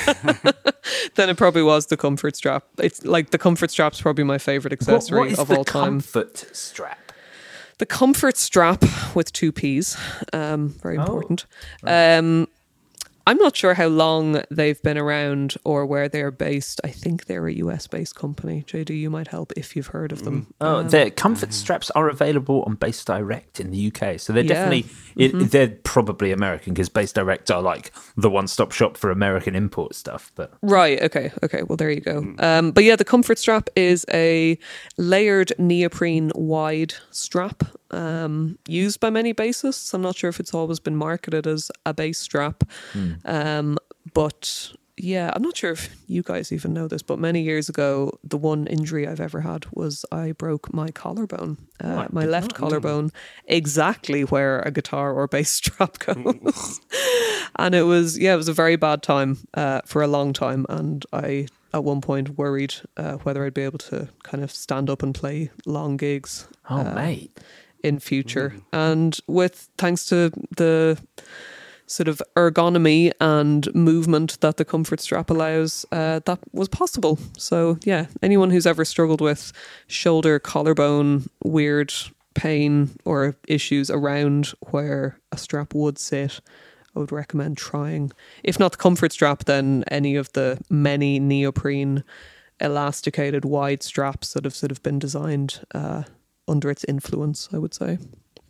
Then it probably was the comfort strap. It's like the comfort strap's probably my favorite accessory what, what is of the all time. comfort strap? The comfort strap with two P's, um, very important. Um, I'm not sure how long they've been around or where they're based. I think they're a U S based company. J D, you might help if you've heard of them. Oh, Um, their comfort straps are available on Base Direct in the U K, so they're Yeah. definitely it, they're probably American because Base Direct are like the one-stop shop for American import stuff. But Right. Okay. Okay. Well, there you go. Um, but yeah, the comfort strap is a layered neoprene wide strap um, used by many bassists. I'm not sure if it's always been marketed as a bass strap, um, but yeah, I'm not sure if you guys even know this. But many years ago, the one injury I've ever had was I broke my collarbone, uh, my left collarbone, exactly where a guitar or bass strap goes. And it was, yeah, it was a very bad time uh, for a long time. And I, at one point, worried uh, whether I'd be able to kind of stand up and play long gigs oh, uh, mate, in future. And with, thanks to the sort of ergonomy and movement that the comfort strap allows, uh, that was possible. So yeah, anyone who's ever struggled with shoulder, collarbone, weird pain or issues around where a strap would sit, I would recommend trying. If not the comfort strap, then any of the many neoprene elasticated wide straps that have sort of been designed uh, under its influence, I would say.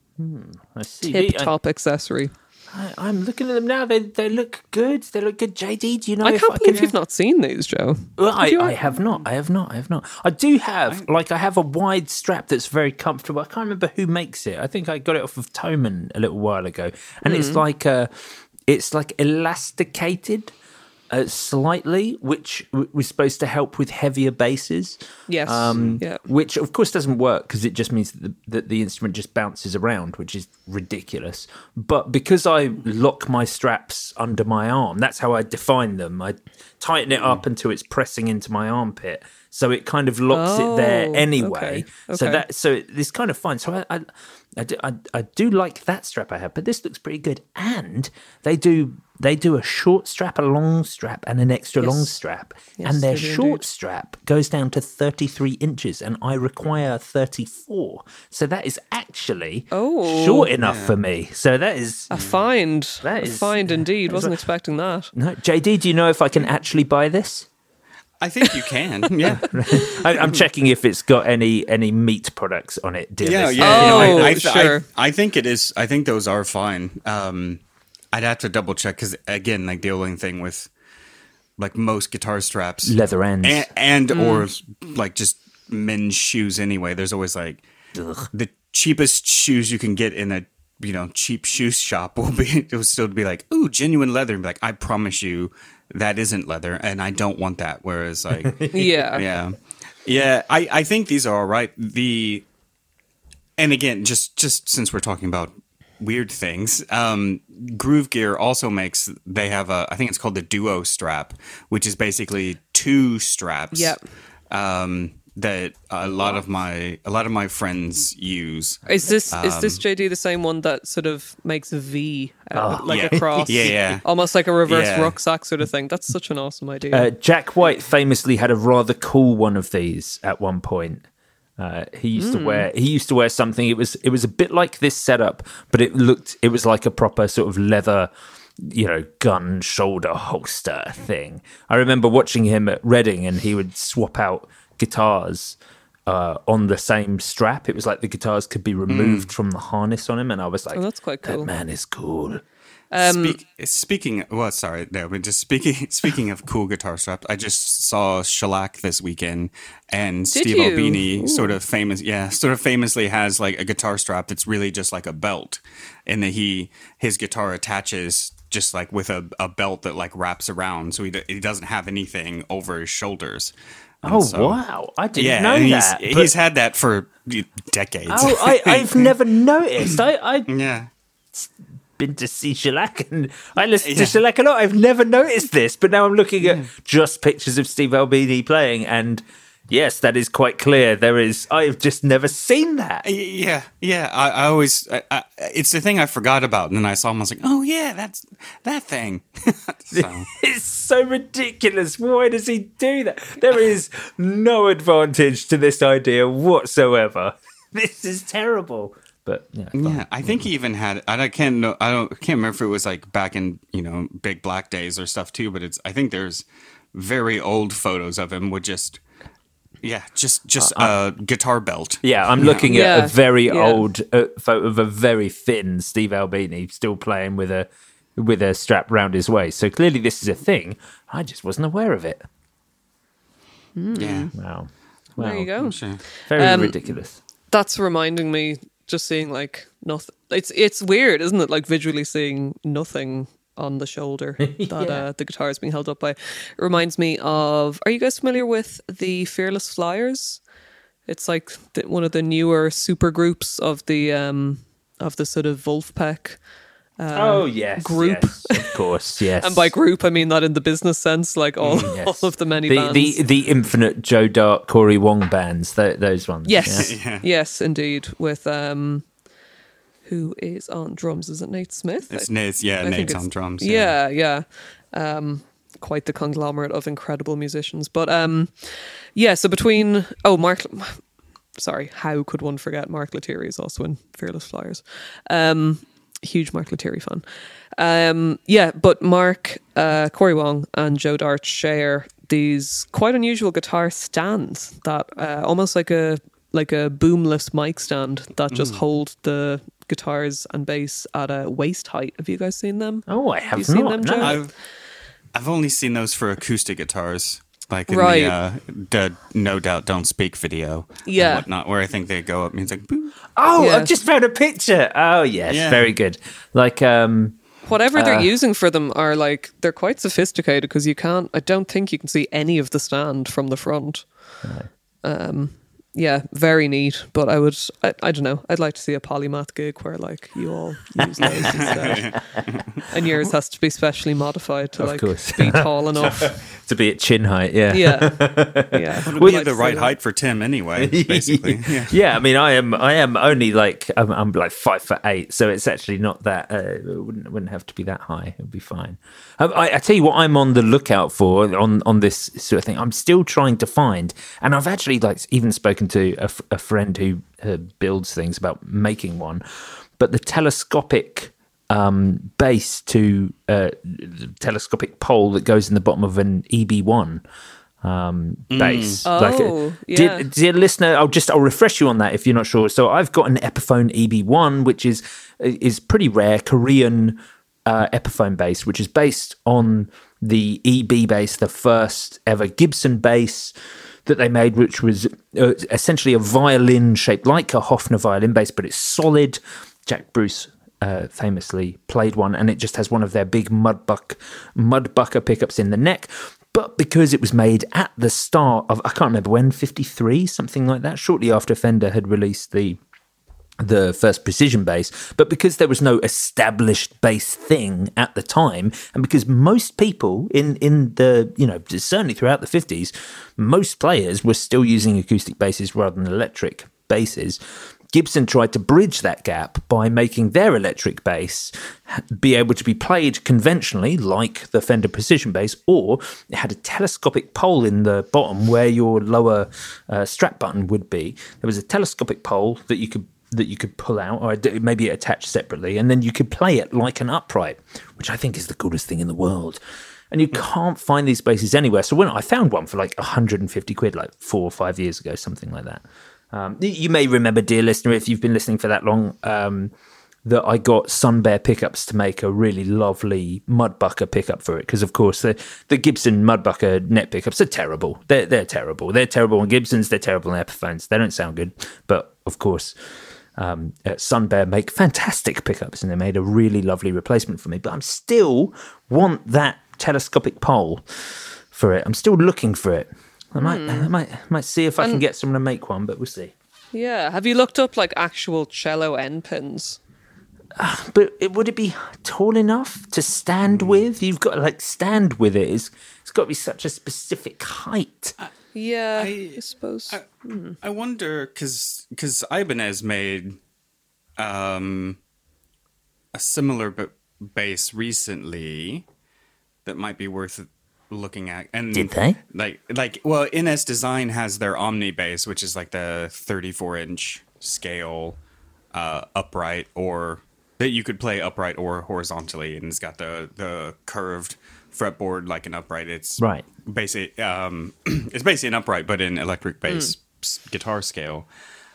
I see. Tip I- top accessory. I, I'm looking at them now. They they look good. They look good. J D, do you know? I if can't I believe can, you've not seen these, Joe. Well, I, you- I have not. I have not. I have not. I do have, like, I have a wide strap that's very comfortable. I can't remember who makes it. I think I got it off of Toman a little while ago, and it's like uh it's like elasticated uh, slightly, which w- was supposed to help with heavier basses. Yes. Um, yeah. Which of course doesn't work because it just means that the, that the instrument just bounces around, which is ridiculous. But because I lock my straps under my arm, that's how I define them. I tighten it up until it's pressing into my armpit, so it kind of locks it there Oh, anyway. okay, So okay. that so it's kind of fine. So I I, I, do, I I do like that strap I have, but this looks pretty good. And they do they do a short strap, a long strap, and an extra Yes. long strap, Yes, and their they do short indeed. strap goes down to thirty-three inches, and I require thirty-four. So that is actually Oh. short enough for me. So that is A find. That a is- find indeed. that is Wasn't what- expecting that. no. J D, do you know if I can actually buy this? I think you can. Yeah. I, I'm checking if it's got any any meat products on it. Dear Yeah, listener. yeah. Oh, you know, I, I, sure. I, I think it is. I think those are fine. Um, I'd have to double check because again, like the only thing with like most guitar straps, Leather ends. and, and or like just men's shoes anyway. There's always like the cheapest shoes you can get in a you know cheap shoe shop will be it will still be like ooh genuine leather and be like I promise you that isn't leather and I don't want that. Whereas like Yeah. yeah. Yeah, I, I think these are all right. The and again, just just since we're talking about weird things, um, Groove Gear also makes. They have a. I think it's called the Duo strap, which is basically two straps. Yep. Um, that a lot of my a lot of my friends use. Is this um, is this J D the same one that sort of makes a V, uh, Oh, like yeah. a cross? Yeah, yeah. Almost like a reverse Yeah. rucksack sort of thing. That's such an awesome idea. Uh, Jack White famously had a rather cool one of these at one point. Uh, he used Hmm. to wear he used to wear something. It was it was a bit like this setup, but it looked it was like a proper sort of leather, you know, gun shoulder holster thing. I remember watching him at Reading, and he would swap out guitars uh, on the same strap. It was like the guitars could be removed from the harness on him, and I was like, Oh, that's quite cool. That man is cool. Speak, speaking, well, sorry, no, but just speaking. Speaking of cool guitar straps, I just saw Shellac this weekend, and Steve you? Albini Ooh. sort of famous, yeah, sort of famously has like a guitar strap that's really just like a belt, and that he his guitar attaches just like with a, a belt that like wraps around, so he d- he doesn't have anything over his shoulders. And Oh so- wow! I didn't yeah, know and that. he's but- he's had that for decades. oh, I, I've never noticed. I, I yeah. been to see Shellac and I listen Yeah. to Shellac a lot. I've never noticed this, but now I'm looking at just pictures of Steve Albini playing, and yes, that is quite clear. There is. I've just never seen that. Yeah, yeah. I, I always, I, I, it's the thing I forgot about, and then I saw him. I was like, "Oh yeah, that's that thing." so, It's so ridiculous. Why does he do that? There is no advantage to this idea whatsoever. This is terrible. But yeah, fine. yeah, I think he even had. I don't- can't know. I don't can't remember if it was like back in you know Big Black days or stuff too. But it's. I think there's very old photos of him with just. Yeah, just just a guitar belt. Yeah, I'm looking at Yeah, a very yeah. old uh, photo of a very thin Steve Albini still playing with a with a strap round his waist. So clearly this is a thing. I just wasn't aware of it. Yeah, Wow. There you Wow. go. sure. Very Um, ridiculous. That's reminding me, just seeing like nothing. It's it's weird, isn't it? Like visually seeing nothing on the shoulder that Yeah. uh, the guitar is being held up by. It reminds me of. Are you guys familiar with the Fearless Flyers? It's like the, one of the newer super groups of the um of the sort of Wolfpack. Uh, oh yes, group. yes, of course, yes. And by group, I mean that in the business sense, like all, Yes. all of the many the, bands. the the infinite Joe Dart, Corey Wong bands, th- those ones. Yes, Yeah. yes, indeed. With um, who is on drums? Is it Nate Smith? It's Nate's. Yeah, I think Nate's it's- on drums. Yeah, yeah. Um, quite the conglomerate of incredible musicians. But um, yeah. So between oh, Mark. Sorry, how could one forget Mark Lettieri is also in Fearless Flyers? Um, huge Mark Lettieri fan. Um, yeah, but Mark, uh, Corey Wong, and Joe Dart share these quite unusual guitar stands that uh, almost like a like a boomless mic stand that just hold the guitars and bass at a waist height. Have you guys seen them? Oh, I have you seen not. them, no. Joe? I've I've only seen those for acoustic guitars, like in Right. the, uh, the No Doubt Don't Speak video, Yeah. and whatnot, where I think they go up and it's like, boo. Oh, Yeah. I've just found a picture. Oh yes, Yeah. very good. Like um, Whatever they're Uh, using for them are like they're quite sophisticated because you can't. I don't think you can see any of the stand from the front. Um, yeah, very neat. But I would, I, I don't know. I'd like to see a polymath gig where like you all use those instead, and yours has to be specially modified to Of like course. be tall enough. to be at chin height. Yeah. Yeah, yeah. Would I'd be like the to see right that. height for Tim anyway, basically. Yeah. Yeah, I mean, I am, I am only like, I'm, I'm like five foot eight, so it's actually not that. Uh, it wouldn't, wouldn't have to be that high. It'd be fine. Um, I, I tell you what, I'm on the lookout for on on this sort of thing. I'm still trying to find, and I've actually like even spoken to a, f- a friend who uh, builds things about making one, but the telescopic um, base to uh, the telescopic pole that goes in the bottom of an E B one. Um, bass. Oh, yeah. dear, dear listener, I'll just I'll refresh you on that if you're not sure. So I've got an Epiphone E B one, which is is pretty rare Korean uh, Epiphone bass, which is based on the E B bass, the first ever Gibson bass that they made, which was uh, essentially a violin shaped like a Hofner violin bass, but it's solid. Jack Bruce uh, famously played one, and it just has one of their big mudbuck mudbucker pickups in the neck. But because it was made at the start of, I can't remember when, fifty-three, something like that, shortly after Fender had released the the first precision bass, but because there was no established bass thing at the time, and because most people in, in the, you know, certainly throughout the fifties, most players were still using acoustic basses rather than electric basses, Gibson tried to bridge that gap by making their electric bass be able to be played conventionally, like the Fender Precision bass, or it had a telescopic pole in the bottom where your lower uh, strap button would be. There was a telescopic pole that you could that you could pull out, or maybe attached separately, and then you could play it like an upright, which I think is the coolest thing in the world. And you can't find these basses anywhere. So when I found one for like one hundred fifty quid, like four or five years ago, something like that. Um, you may remember, dear listener, if you've been listening for that long, um, that I got Sunbear pickups to make a really lovely Mudbucker pickup for it. Because, of course, the, the Gibson Mudbucker net pickups are terrible. They're, they're terrible. They're terrible on Gibsons. They're terrible on Epiphones. They don't sound good. But, of course, um, uh, Sunbear make fantastic pickups, and they made a really lovely replacement for me. But I still want that telescopic pole for it. I'm still looking for it. I might, mm. I might, I might see if I and, can get someone to make one, but we'll see. Yeah, have you looked up like actual cello end pins? Uh, but it, would it be tall enough to stand with? You've got to like stand with it. It's, it's got to be such a specific height. Uh, yeah, I, I suppose. I, hmm. I wonder because because Ibanez made um, a similar b- bass recently that might be worth looking at. And did they like like well N S Design has their Omni bass, which is like the thirty-four inch scale uh upright, or that you could play upright or horizontally, and it's got the the curved fretboard like an upright. It's right basically um it's basically an upright but in electric bass mm. guitar scale.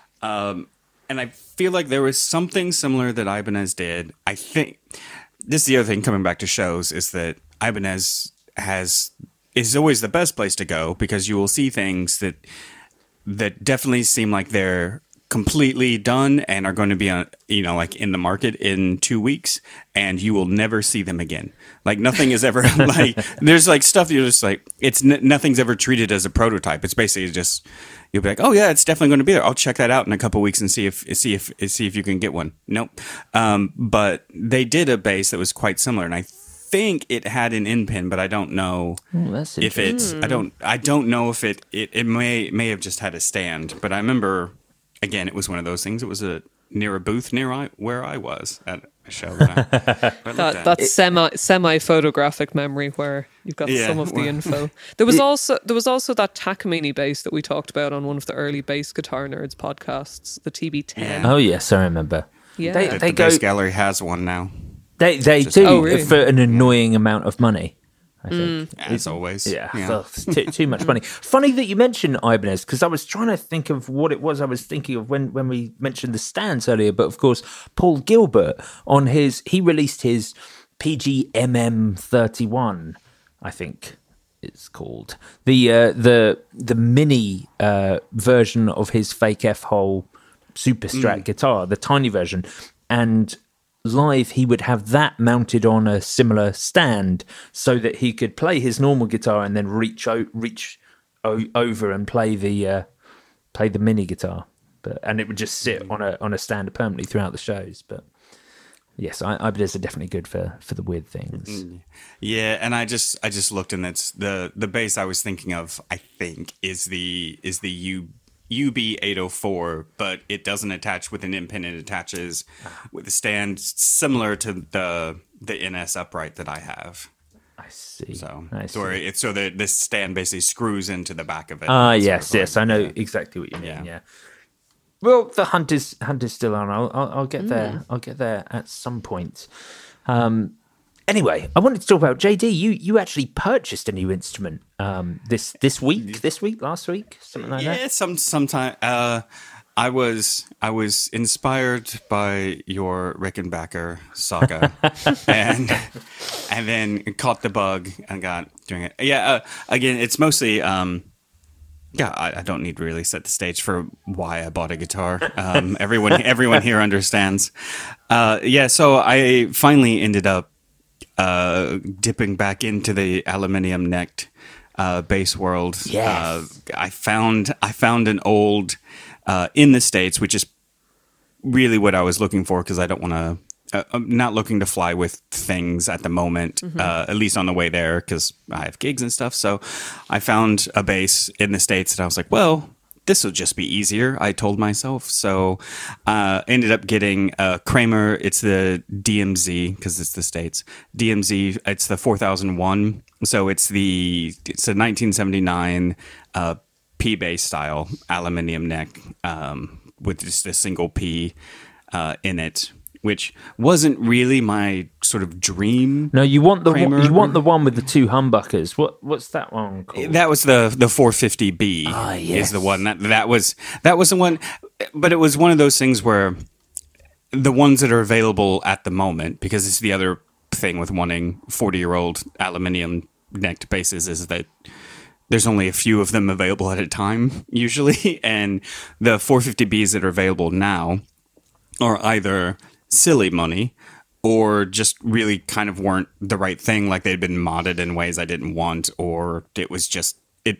Um and I feel like there was something similar that Ibanez did. I think this is the other thing coming back to shows, is that Ibanez has is always the best place to go, because you will see things that that definitely seem like they're completely done and are going to be on, you know, like in the market in two weeks, and you will never see them again. Like nothing is ever like there's like stuff you're just like it's n- nothing's ever treated as a prototype. It's basically just you'll be like, oh yeah, it's definitely going to be there. I'll check that out in a couple of weeks and see if see if see if you can get one. Nope. Um, but they did a bass that was quite similar, and I think it had an in pin, but I don't know oh, that's if it's. I don't. I don't know if it, it. It may may have just had a stand. But I remember, again, it was one of those things. It was a near a booth near I, where I was at a show. That, I, that that's it, semi semi photographic memory where you've got yeah, some of the well, info. There was it, also there was also that Takamine bass that we talked about on one of the early Bass Guitar Nerds podcasts, the T B ten. Yeah. Oh yes, I remember. Yeah, they, the, they the go, Bass Gallery has one now. They they Just, do oh, really? for an annoying amount of money, I think. Mm. As always. Yeah, yeah. Well, too, too much money. Funny that you mentioned Ibanez, because I was trying to think of what it was I was thinking of when, when we mentioned the stands earlier. But of course, Paul Gilbert, on his, he released his P G M M thirty-one, I think it's called. The uh, the the mini uh, version of his Fake F-Hole Super Strat mm. guitar, the tiny version. And live, he would have that mounted on a similar stand so that he could play his normal guitar and then reach o- reach o- over and play the uh, play the mini guitar. But and it would just sit on a on a stand permanently throughout the shows. But yes, I, I believe are definitely good for, for the weird things. Yeah, and I just I just looked, and it's the the bass I was thinking of. I think is the is the U. U B eight oh four, but it doesn't attach with an in pin. It attaches with a stand similar to the the N S upright that I have. I see. So, I see. so it's so that this stand basically screws into the back of it. Ah, uh, yes, yes, I know yeah. exactly what you mean. Yeah. yeah. Well, the hunt is hunt is still on. I'll I'll, I'll get mm. there. I'll get there at some point. Um. Anyway, I wanted to talk about J D. You you actually purchased a new instrument um, this this week, this week, last week, something like yeah, that. Yeah, some sometime. Uh, I was I was inspired by your Rickenbacker saga, and and then caught the bug and got doing it. Yeah, uh, again, it's mostly. Um, Yeah, I, I don't need to really set the stage for why I bought a guitar. Um, everyone everyone here understands. Uh, yeah, so I finally ended up. Uh, dipping back into the aluminium necked uh, Base World. Yes. Uh, I found I found an old uh, in the States, which is really what I was looking for because I don't want to. Uh, I'm not looking to fly with things at the moment, mm-hmm. uh, at least on the way there, because I have gigs and stuff. So I found a base in the States, and I was like, well, this will just be easier, I told myself. So uh ended up getting uh, Kramer. It's the D M Z, because it's the States. D M Z, it's the four thousand one. So it's the it's a nineteen seventy-nine uh, P-base style aluminium neck um, with just a single P uh, in it, which wasn't really my sort of dream. No, you want the Kramer. one, you want the one with the two humbuckers. What what's that one called? That was the the four fifty B. Ah, yes. Is the one that that was that was the one, but it was one of those things where the ones that are available at the moment, because it's the other thing with wanting forty year old aluminium necked bases, is that there's only a few of them available at a time usually, and the four fifty Bs that are available now are either silly money or just really kind of weren't the right thing, like they'd been modded in ways I didn't want, or it was just it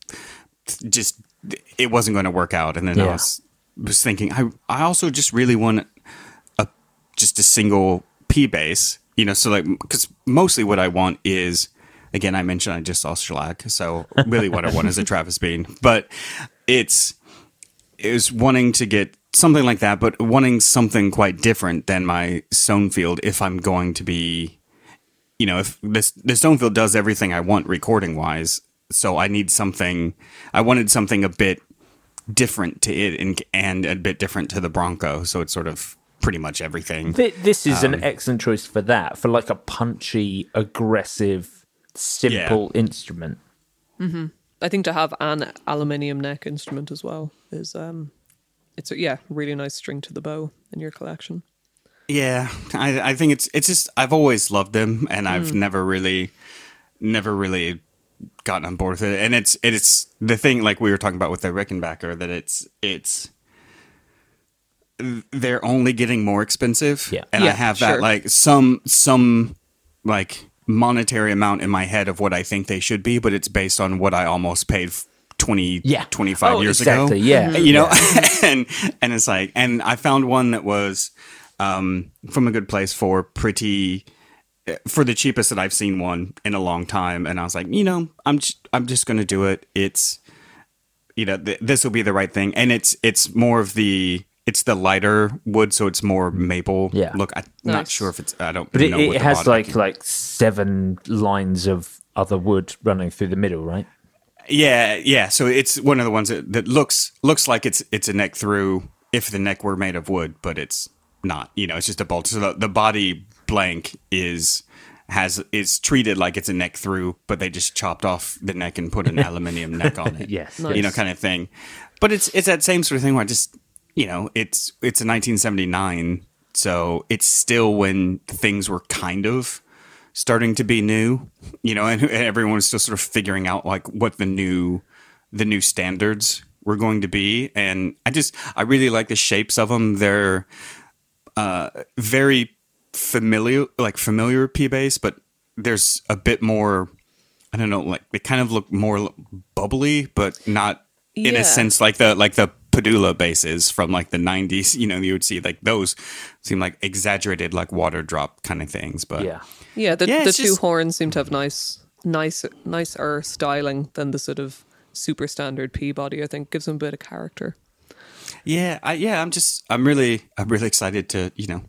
just it wasn't going to work out. And then yeah. I was was thinking I I also just really want a just a single P base, you know, so like, because mostly what I want is, again, I mentioned I just saw Shellac, so really what I want is a Travis Bean, but it's it was wanting to get something like that, but wanting something quite different than my Stonefield if I'm going to be, you know, if this the Stonefield does everything I want recording wise, so I need something, I wanted something a bit different to it and, and a bit different to the Bronco, so it's sort of pretty much everything. This is um, an excellent choice for that, for like a punchy, aggressive, simple yeah. instrument. Mm-hmm. I think to have an aluminium neck instrument as well is... um It's a, yeah, really nice string to the bow in your collection. Yeah, I, I think it's it's just I've always loved them, and I've Mm. never really, never really gotten on board with it. And it's it's the thing, like we were talking about with the Rickenbacker, that it's it's they're only getting more expensive. Yeah, and yeah, I have that sure. like some some like monetary amount in my head of what I think they should be, but it's based on what I almost paid twenty, yeah. twenty-five oh, years exactly, ago. Yeah. You know, yeah. and and it's like, and I found one that was um, from a good place for pretty, for the cheapest that I've seen one in a long time. And I was like, you know, I'm just, I'm just going to do it. It's, you know, th- this will be the right thing. And it's, it's more of the, it's the lighter wood. So it's more maple Yeah. look. I'm Nice. not sure if it's, I don't But it, know. it what the has bottom- like like seven lines of other wood running through the middle, right? Yeah, yeah. So it's one of the ones that, that looks looks like it's it's a neck through if the neck were made of wood, but it's not. You know, it's just a bolt. So the, the body blank is has is treated like it's a neck through, but they just chopped off the neck and put an aluminium neck on it. Yes, you know, kind of thing. But it's it's that same sort of thing where I just, you know, it's it's a nineteen seventy-nine, so it's still when things were kind of starting to be new, you know, and everyone was still sort of figuring out like what the new, the new standards were going to be. And I just, I really like the shapes of them. They're uh, very familiar, like familiar P-bass, but there's a bit more, I don't know, like they kind of look more bubbly, but not in Yeah. a sense like the, like the Padula basses from like the nineties, you know, you would see like those seem like exaggerated, like water drop kind of things, but Yeah. Yeah, the, Yeah, the it's two just- horns seem to have nice, nice, nicer styling than the sort of super standard P body. I think gives them a bit of character. yeah, I, yeah, I'm just, I'm really, I'm really excited to, you know,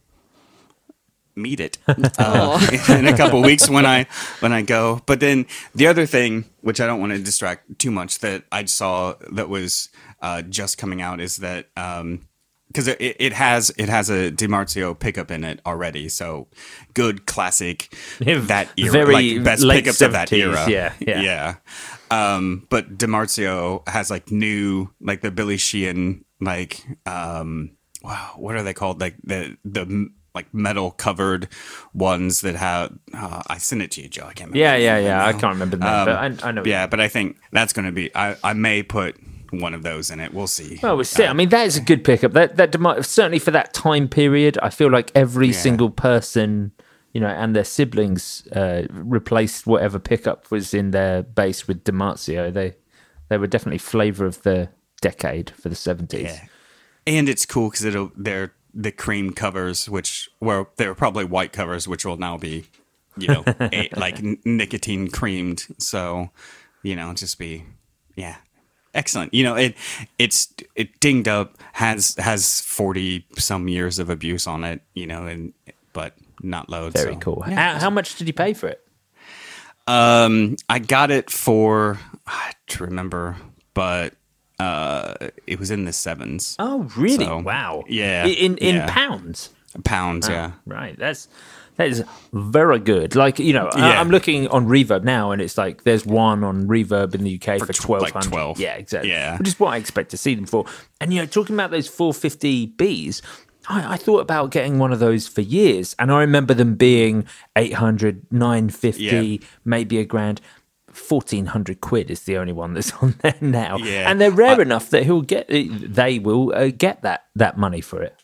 meet it uh, in a couple weeks when I when I go. But then the other thing, which I don't want to distract too much, that I saw that was uh, just coming out is that because it, it has it has a DiMarzio pickup in it already, so good classic that era, Very like best late pickups of that seventies, era. yeah, yeah. yeah. Um, but DiMarzio has like new, like the Billy Sheehan, like um, wow, what are they called? Like the the like metal covered ones that have. Uh, I sent it to you, Joe. I can't remember. Yeah, the yeah, name yeah. right I now. can't remember the name, Um, but I, I know. Yeah, but I think that's going to be. I I may put one of those in it. We'll see. Well, we'll see. I mean, that is a good pickup. That that demi- certainly for that time period, I feel like every Yeah. single person you know, and their siblings uh, replaced whatever pickup was in their bass with DiMarzio. They they were definitely flavour of the decade for the seventies. Yeah. And it's cool because it'll they're the cream covers, which were they were probably white covers, which will now be, you know, a, like nicotine creamed. So, you know, just be yeah. Excellent. You know, it it's it dinged up, has has forty some years of abuse on it, you know, and but not loads. Very so, cool. yeah. How, how much did you pay for it? Um, I got it for I don't remember, but uh, it was in the sevens. Oh, really? So, wow. Yeah. In in yeah. pounds. Pounds, Oh, yeah. Right. That's that is very good. Like, you know, Yeah. I, I'm looking on Reverb now, and it's like there's one on Reverb in the U K for, For tw- twelve like hundred. twelve. Yeah, exactly. Yeah. Which is what I expect to see them for. And you know, talking about those four fifty Bs, I, I thought about getting one of those for years, and I remember them being eight hundred, nine fifty, Yeah. maybe a grand. fourteen hundred quid is the only one that's on there now. Yeah. And they're rare I- enough that he'll get, they will uh, get that, that money for it.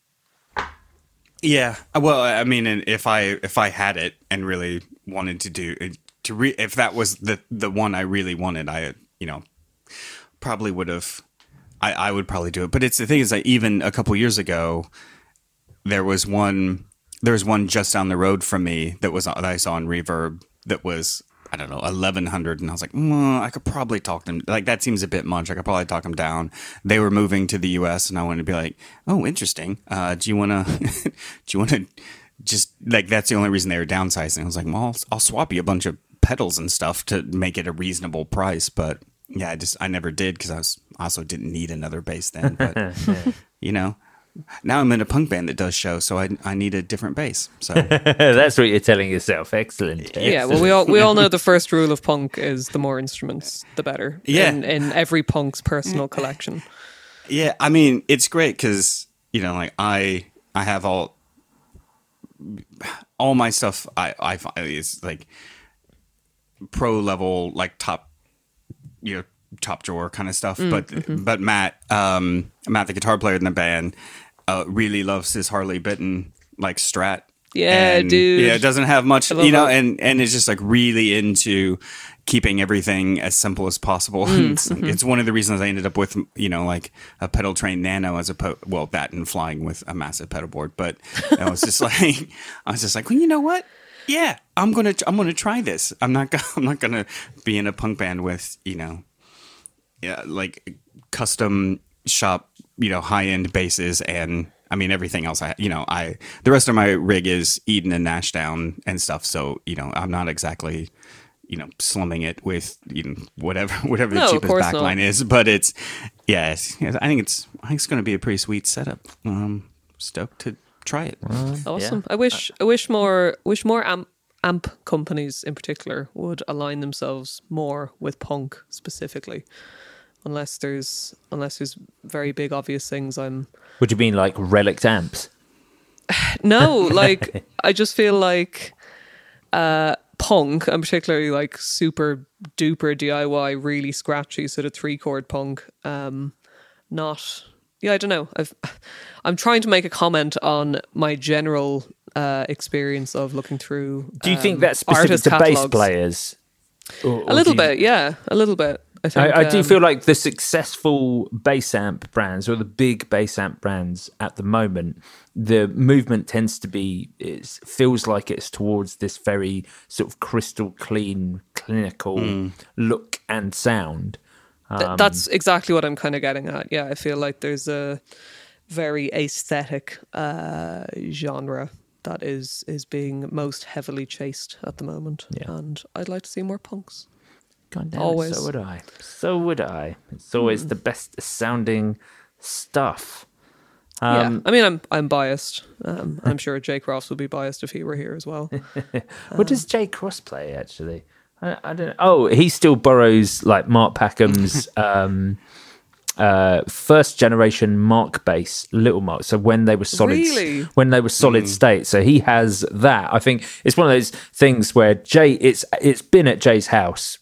Yeah. Well, I mean, and if I if I had it and really wanted to do to re, if that was the the one I really wanted, I you know probably would have. I, I would probably do it. But it's the thing is that even a couple years ago, there was one there was one just down the road from me that was that I saw on Reverb that was, I don't know, eleven hundred, and I was like, mm, I could probably talk them. Like, that seems a bit much. I could probably talk them down. They were moving to the U S, and I wanted to be like, oh, interesting. Uh, do you want to? do you want to? Just like that's the only reason they were downsizing. I was like, well, I'll, I'll swap you a bunch of pedals and stuff to make it a reasonable price. But yeah, I just I never did because I was also didn't need another bass then. But you know. Now I'm in a punk band that does shows, so I I need a different bass. So that's what you're telling yourself. Excellent. Yeah, well, we all we all know the first rule of punk is the more instruments, the better. Yeah. in, in every punk's personal collection. Yeah, I mean it's great because you know, like I I have all all my stuff. I I find is like pro level, like top, you know, top drawer kind of stuff. Mm, but mm-hmm. but Matt, um, Matt, the guitar player in the band, uh, really loves his Harley Benton like Strat. Yeah, and, dude. Yeah, it doesn't have much, I love you know, that. and and it's just like really into keeping everything as simple as possible. Mm, it's, mm-hmm. it's one of the reasons I ended up with, you know, like a pedal train Nano as opposed, well, that and flying with a massive pedal board. But I was just like, I was just like, well, you know what? Yeah, I'm gonna I'm gonna try this. I'm not gonna, I'm not gonna be in a punk band with, you know, yeah, like custom shop, you know, high end basses and. I mean, everything else, I, you know, I, the rest of my rig is Eden and Nash down and stuff. So, you know, I'm not exactly, you know, slumming it with, you know, whatever, whatever No, the of cheapest course backline not. is, but it's, yeah, it's, I think it's, I think it's going to be a pretty sweet setup. Um, stoked to try it. Awesome. I wish I wish more wish more amp amp companies in particular would align themselves more with punk specifically. Unless there's unless there's very big obvious things I'm What do you mean, like relic amps? No, like I just feel like uh punk, and particularly like super duper D I Y, really scratchy sort of three chord punk, um not yeah, I don't know. I've I'm trying to make a comment on my general uh experience of looking through Do you um, think that's specific artist to bass catalogues. players? Or- or A little do you- bit, yeah, a little bit. I think I, I do um, feel like the successful bass amp brands or the big bass amp brands at the moment, the movement tends to be, it feels like it's towards this very sort of crystal clean, clinical Mm. look and sound. Th- Um, that's exactly what I'm kind of getting at. Yeah, I feel like there's a very aesthetic uh, genre that is is being most heavily chased at the moment, Yeah. and I'd like to see more punks. God damn it, Always. so would I. So would I. It's always the best sounding stuff. Um, yeah, I mean, I'm I'm biased. Um, I'm sure Jay Crofts would be biased if he were here as well. What does Jay Cross play, actually? I, I don't know. Oh, he still borrows like Mark Packham's um, uh, first generation Mark bass, Little Mark. So when they were solid, Really? when they were solid state. So he has that. I think it's one of those things where Jay, it's it's been at Jay's house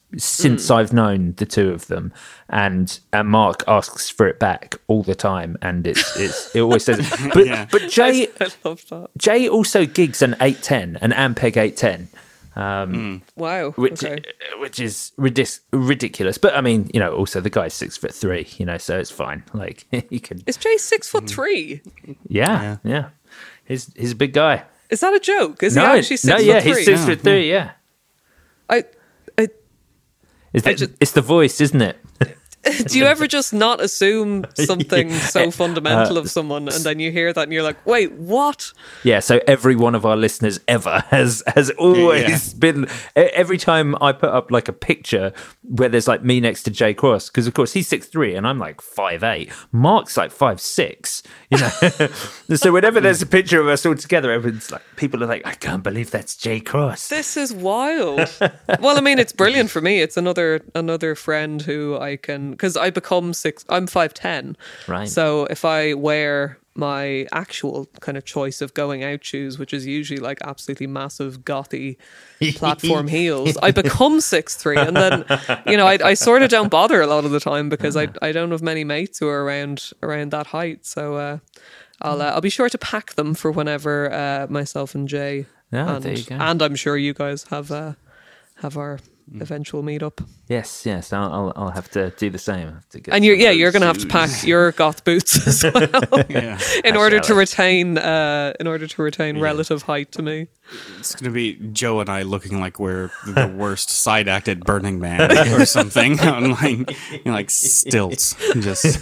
since Mm. I've known the two of them, and and Mark asks for it back all the time, and it's it's it always says it. But Yeah. but Jay I love that. Jay also gigs an eight ten, an Ampeg eight ten. Um, Wow. which okay. which is ridic- ridiculous, but I mean, you know, also the guy's six foot three, you know, so it's fine. Like you can, Is Jay six foot three? yeah, yeah, He's he's a big guy. Is that a joke? Is no, he actually six no, foot yeah, three? he's six foot three. Yeah, I, I, it's I the, just- it's the voice, isn't it? do you ever just not assume something so fundamental Uh, of someone, and then you hear that and you're like, wait, what? Yeah, so every one of our listeners ever has has always been e- every time I put up like a picture where there's like me next to Jay Cross, because of course he's six three and I'm like five eight. Mark's like five six, you know. So whenever there's a picture of us all together, everyone's like, people are like, I can't believe that's Jay Cross. This is wild. Well, I mean, it's brilliant for me. It's another another friend who I can, because I become six. I'm five ten, Right. So if I wear my actual kind of choice of going out shoes, which is usually like absolutely massive gothy platform heels, I become six three, and then you know I, I sort of don't bother a lot of the time because I I don't have many mates who are around around that height. So uh, I'll uh, I'll be sure to pack them for whenever uh, myself and Jay Yeah, and, there you go. and I'm sure you guys have uh, have our eventual meetup. Yes, yes, I'll I'll, I'll have to do the same. I have to get And you're some yeah, of you're those gonna have to shoes. pack your goth boots as well Yeah. in order to Actually, retain uh, in order to retain relative height to me. It's gonna be Joe and I looking like we're the worst side act at Burning Man or something on like you know, like stilts. Just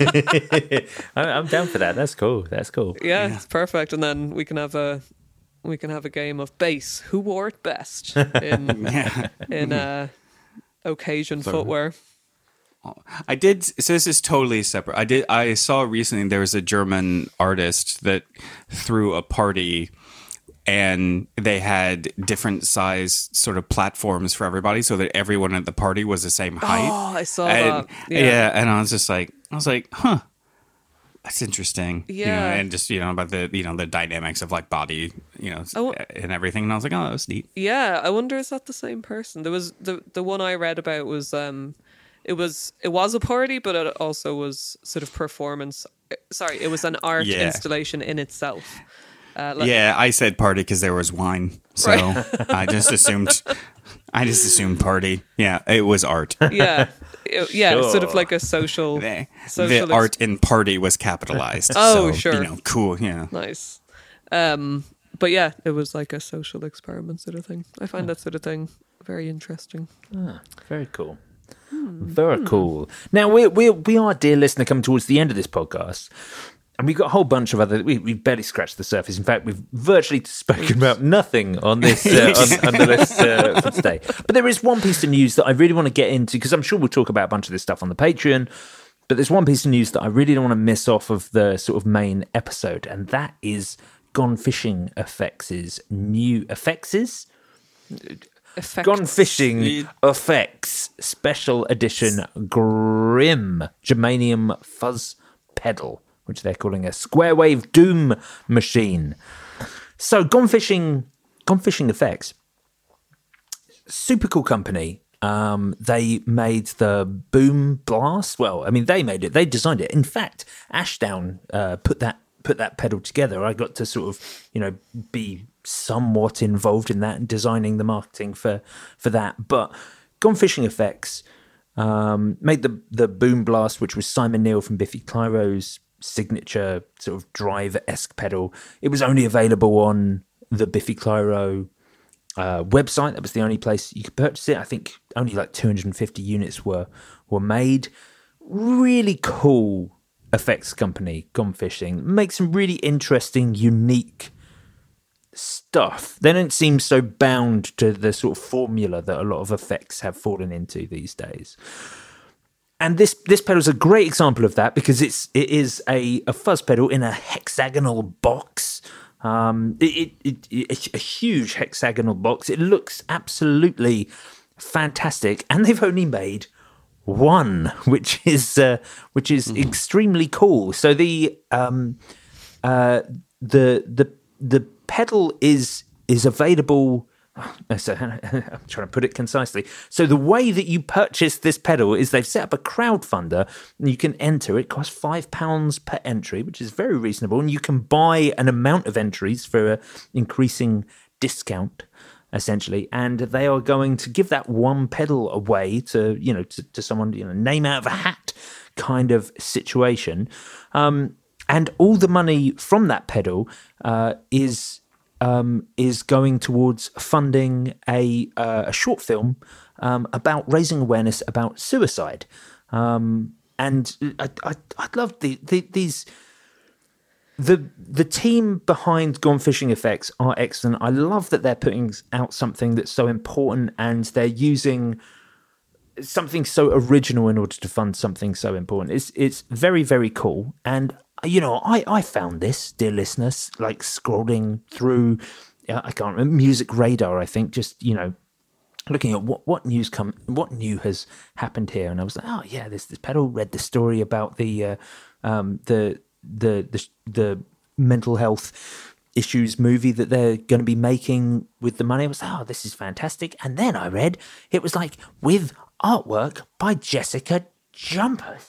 I- I'm down for that. That's cool. That's cool. Yeah, it's perfect. And then we can have a we can have a game of base. Who wore it best in yeah. in uh, occasion footwear? I did. So this is totally separate. I did. I saw recently there was a German artist that threw a party, and they had different size sort of platforms for everybody, so that everyone at the party was the same height. Oh, I saw and, that. Yeah. Yeah. and I was just like, I was like, huh. That's interesting. You know, Yeah. and just, you know, about the, you know, the dynamics of like body, you know, I wa- and everything. And I was like, oh, that was neat. Yeah, I wonder is that the same person? There was the the one I read about was um it was it was a party, but it also was sort of performance. Sorry, it was an art Yeah. installation in itself. Uh, like- Yeah, I said party because there was wine. So I just assumed, I just assumed party. Yeah, it was art. yeah, It- yeah, Sure. sort of like a social. The, social the ex- art in party was capitalized. Oh, so, sure. You know, cool. Yeah. Nice. Um, but yeah, it was like a social experiment sort of thing. I find that sort of thing very interesting. Ah, very cool. Very cool. Now we we we are, dear listener, coming towards the end of this podcast, and we've got a whole bunch of other. We we barely scratched the surface. In fact, we've virtually spoken about nothing on this uh, on, on the list uh, for today. But there is one piece of news that I really want to get into, because I'm sure we'll talk about a bunch of this stuff on the Patreon. But there's one piece of news that I really don't want to miss off of the sort of main episode, and that is Gone Fishing Effects' new effects. Effects. Gone Fishing Effects Special Edition Grim Germanium Fuzz Pedal, which they're calling a Square Wave Doom Machine. So Gone Fishing, Gone Fishing Effects, super cool company. Um, they made the Boom Blast. Well, I mean, they made it. They designed it. In fact, Ashdown uh, put that put that pedal together. I got to sort of, you know, be somewhat involved in that and designing the marketing for for that. But Gone Fishing Effects um, made the the Boom Blast, which was Simon Neil from Biffy Clyro's signature sort of driver-esque pedal. It was only available on the Biffy Clyro uh, website. That was the only place you could purchase it. I think only like two hundred fifty units were were made. Really cool effects company, Gone Fishing. Make some really interesting, unique stuff. They don't seem so bound to the sort of formula that a lot of effects have fallen into these days. And this this pedal is a great example of that, because it's it is a, a fuzz pedal in a hexagonal box. Um, it, it, it a huge hexagonal box. It looks absolutely fantastic, and they've only made one, which is uh, which is mm. extremely cool. So the um, uh, the the the pedal is is available So, I'm trying to put it concisely. So the way that you purchase this pedal is they've set up a crowdfunder, and you can enter. It costs five pounds per entry, which is very reasonable, and you can buy an amount of entries for an increasing discount, essentially. And they are going to give that one pedal away to, you know, to, to someone, you know, name out of a hat kind of situation. Um, and all the money from that pedal uh, is... Um, is going towards funding a uh, a short film um, about raising awareness about suicide, um, and I, I I love the, the these the the team behind Gone Fishing Effects are excellent. I love that they're putting out something that's so important, and they're using something so original in order to fund something so important. It's it's very, very cool. And you know, I, I found this, dear listeners, like scrolling through, uh, I can't remember, Music Radar, I think, just, you know, looking at what, what news come, what new has happened here. And I was like, oh yeah, there's this pedal, read the story about the, uh, um, the, the, the, the mental health issues movie that they're going to be making with the money. I was like, oh, this is fantastic. And then I read, it was like, with artwork by Jessica Jumpers.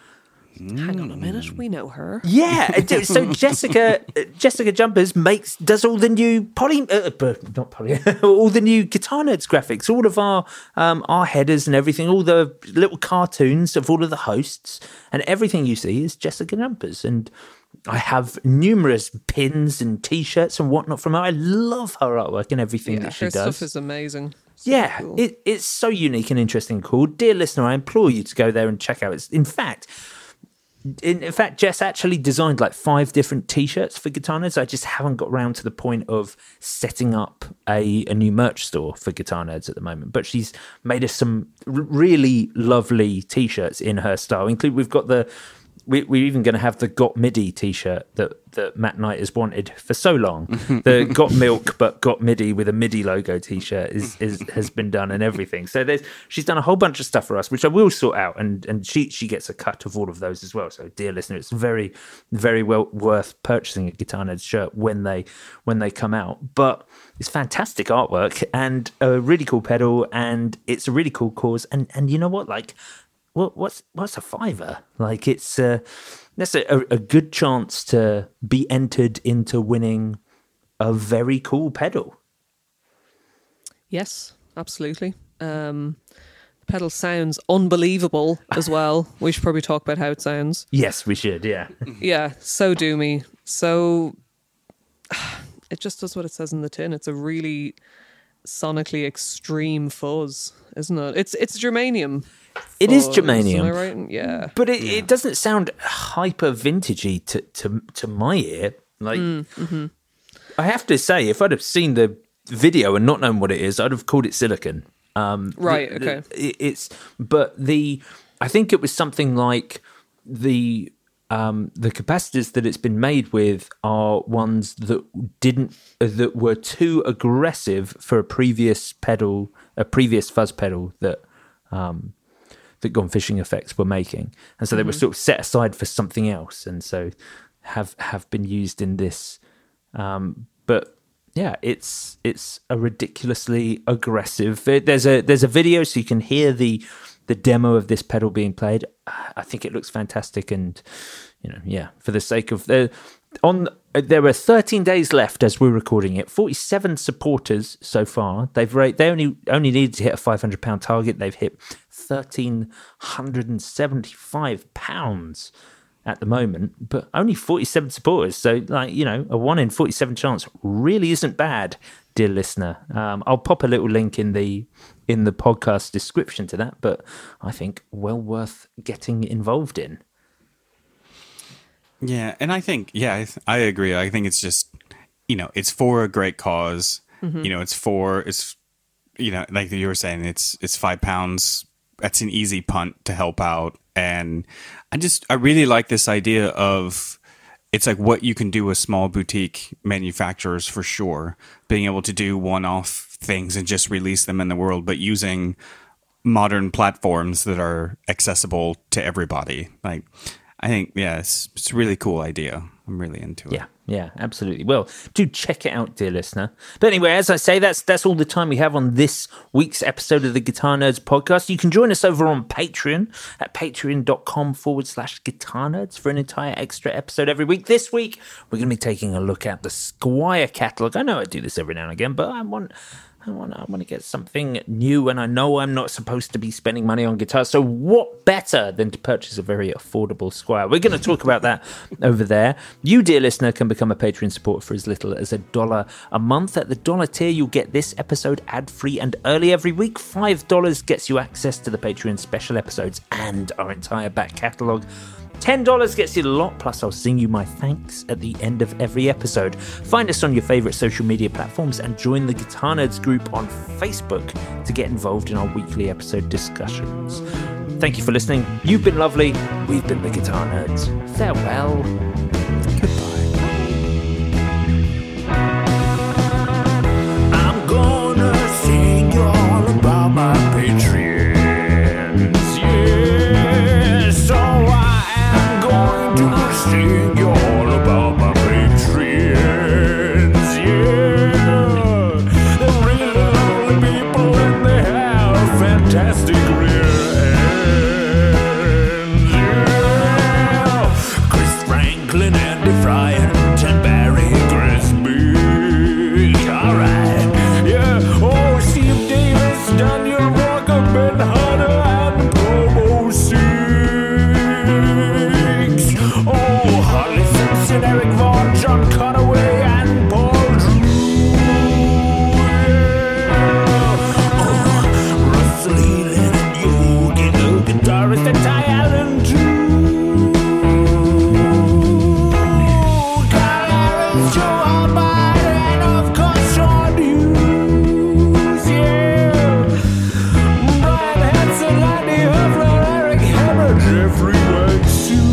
Hang on a minute, we know her. Yeah, so Jessica Jessica Jumpers makes does all the new poly, uh, not poly, all the new Guitar Nerds graphics, all of our um, our headers and everything, all the little cartoons of all of the hosts, and everything you see is Jessica Jumpers. And I have numerous pins and T-shirts and whatnot from her. I love her artwork and everything Yeah, that she her does. stuff is amazing. So yeah, cool. it, it's so unique and interesting and cool. Dear listener, I implore you to go there and check out. It's in fact. In, in fact, Jess actually designed like five different T-shirts for Guitar Nerds. I just haven't got round to the point of setting up a, a new merch store for Guitar Nerds at the moment. But she's made us some r- really lovely T-shirts in her style. Include we've got the we, we're even going to have the Got MIDI T-shirt that that Matt Knight has wanted for so long. The Got Milk but Got MIDI with a MIDI logo T-shirt is, is has been done and everything. So there's she's done a whole bunch of stuff for us, which I will sort out, and and she she gets a cut of all of those as well. So dear listener, it's very very well worth purchasing a Guitar Nerds shirt when they when they come out. But it's fantastic artwork and a really cool pedal, and it's a really cool cause. And and you know what, like. What what's what's a fiver? Like it's uh, that's a, a good chance to be entered into winning a very cool pedal. Yes, absolutely. Um, the pedal sounds unbelievable as well. We should probably talk about how it sounds. Yes, we should. Yeah, yeah. So doomy. So it just does what it says in the tin. It's a really sonically extreme fuzz, isn't it? It's it's germanium. It fuzz, is germanium. Am I right? Yeah, but it, yeah. it doesn't sound hyper vintagey to to to my ear. Like mm, mm-hmm. I have to say, if I'd have seen the video and not known what it is, I'd have called it silicon. Um, right. the, okay. The, it's but the I think it was something like the. Um, the capacitors that it's been made with are ones that didn't uh, that were too aggressive for a previous pedal, a previous fuzz pedal that um, that Gone Fishing Effects were making, and so they mm-hmm. were sort of set aside for something else, and so have have been used in this. Um, but yeah, it's it's a ridiculously aggressive. There's a there's a video so you can hear the. the demo of this pedal being played. I think it looks fantastic, and you know, yeah, for the sake of the on, there are thirteen days left as we're recording it. forty-seven supporters so far. They've rate they only only needed to hit a five hundred pound target. They've hit thirteen hundred and seventy five pounds at the moment, but only forty-seven supporters. So, like, you know, a one in forty-seven chance really isn't bad, dear listener. Um, I'll pop a little link in the in the podcast description to that, but I think well worth getting involved in. Yeah, and I think, yeah, I, th- I agree. I think it's just, you know, it's for a great cause. Mm-hmm. You know, it's for, it's, you know, like you were saying, it's it's five pounds. That's an easy punt to help out. And I just, I really like this idea of, it's like what you can do with small boutique manufacturers for sure, being able to do one-off things and just release them in the world, but using modern platforms that are accessible to everybody. Like, I think, yeah, it's, it's a really cool idea. I'm really into it. Yeah, Yeah, absolutely. Well, do check it out, dear listener. But anyway, as I say, that's that's all the time we have on this week's episode of the Guitar Nerds podcast. You can join us over on Patreon at patreon.com forward slash guitar nerds for an entire extra episode every week. This week, we're going to be taking a look at the Squier catalogue. I know I do this every now and again, but I want... I want, I want to get something new, and I know I'm not supposed to be spending money on guitars. So what better than to purchase a very affordable Squier? We're going to talk about that over there. You, dear listener, can become a Patreon supporter for as little as a dollar a month. At the dollar tier, you'll get this episode ad-free and early every week. Five dollars gets you access to the Patreon special episodes and our entire back catalogue. ten dollars gets you a lot, plus I'll sing you my thanks at the end of every episode. Find us on your favourite social media platforms and join the Guitar Nerds group on Facebook to get involved in our weekly episode discussions. Thank you for listening. You've been lovely. We've been the Guitar Nerds. Farewell. Goodbye. I'm gonna sing you all about my Patreons. Yeah, so I sing you all about my Patreons, yeah. They're really lovely people and they have fantastic rear ends, yeah. Chris Franklin, Andy Fry, and Barry Grisby, alright, yeah. Oh, Steve Davis, Daniel Walker, Ben Hunter, and Promo C. Oh, Harley Simpson, Eric Vaughan, John Conaway, and Paul Drew. Yeah. Oh, Russell Healy and Yogi, the guitarist, and Ty Allen too. Carl Harris, Joe Hubbard, and of course Sean Hughes. Yeah. Brian Hansen, Andy Huffler, Eric Hammer, Jeffrey Wexu.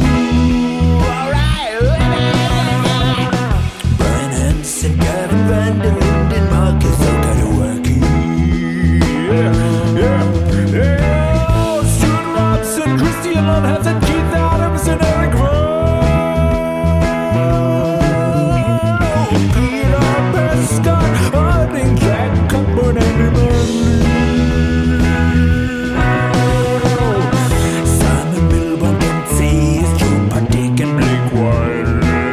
And Gavin Van Der Linden and Marcus Okadawaki. Yeah, yeah, yeah. Stuart Robson, Christian Longhans, Keith Adams, and Eric Rowe. Peter Prescott, Harding, Jack Cockburn, and Manley. Simon Milburn, Dempsey, Joe Patek, and Blake Wilde.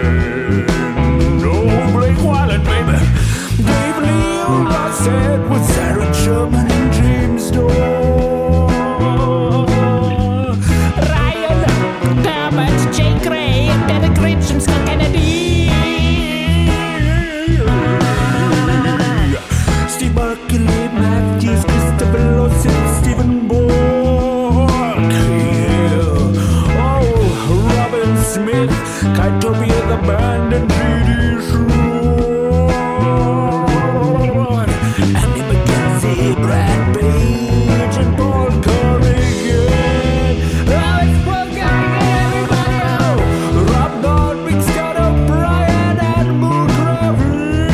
Dave Leo, Ross Edwards, Sarah Sherman, and James Dorr. Ryan Dermott, Jake Gray, and Derek Rich, and Scott Kennedy. Steve Buckley, Matthews, Christopher Lawson, Stephen Bork. Yeah. Oh, Robin Smith, Kytopia the Band, and J D Shrew. Andy McKenzie, Brad Page, and Paul Corrigan. Oh, it's Paul Corrigan, everybody! Oh, Rob Nordvik, Scott O'Brien, and Moon Craven.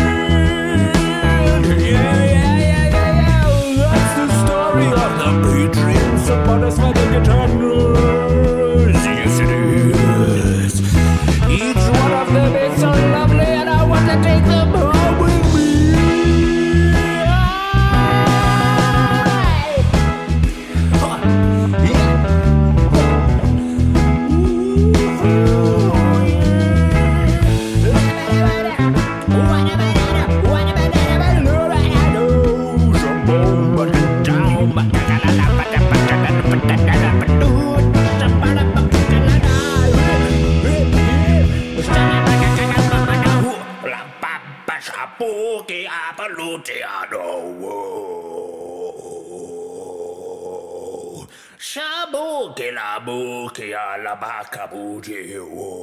Yeah, yeah, yeah, yeah, yeah. That's the story of the Patreon supporters for the Guitar Nerds. Yes, it is. Each one of them is so lovely, and I want to take them home with me. Shabuki la buki ala bakabuji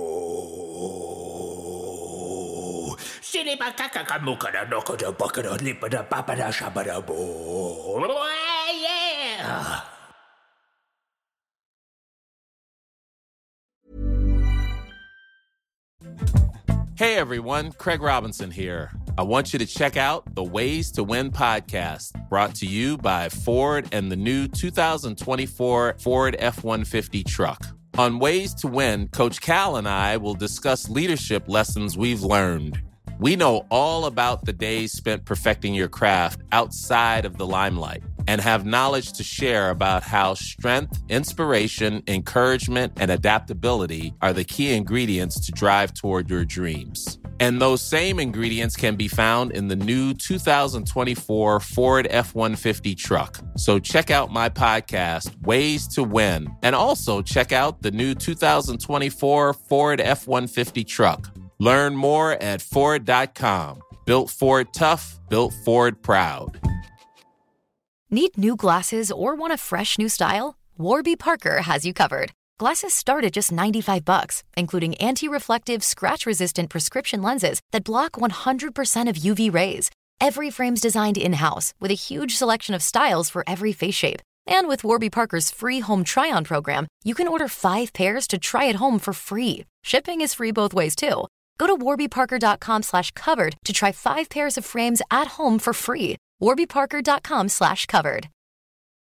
wo. Silly bakaka kamuka da noko da bucket of lip da papa da shabada bo. Yeah. Hey everyone, Craig Robinson here. I want you to check out the Ways to Win podcast, brought to you by Ford and the new two thousand twenty-four Ford F one fifty truck. On Ways to Win, Coach Cal and I will discuss leadership lessons we've learned. We know all about the days spent perfecting your craft outside of the limelight and have knowledge to share about how strength, inspiration, encouragement, and adaptability are the key ingredients to drive toward your dreams. And those same ingredients can be found in the new two thousand twenty-four Ford F one fifty truck. So check out my podcast, Ways to Win, and also check out the new two thousand twenty-four Ford F one fifty truck. Learn more at Ford dot com. Built Ford tough, built Ford proud. Need new glasses or want a fresh new style? Warby Parker has you covered. Glasses start at just ninety-five bucks, including anti-reflective, scratch-resistant prescription lenses that block one hundred percent of U V rays. Every frame's designed in-house with a huge selection of styles for every face shape. And with Warby Parker's free home try-on program, you can order five pairs to try at home for free. Shipping is free both ways, too. Go to warby parker dot com slash covered to try five pairs of frames at home for free. warby parker dot com slash covered.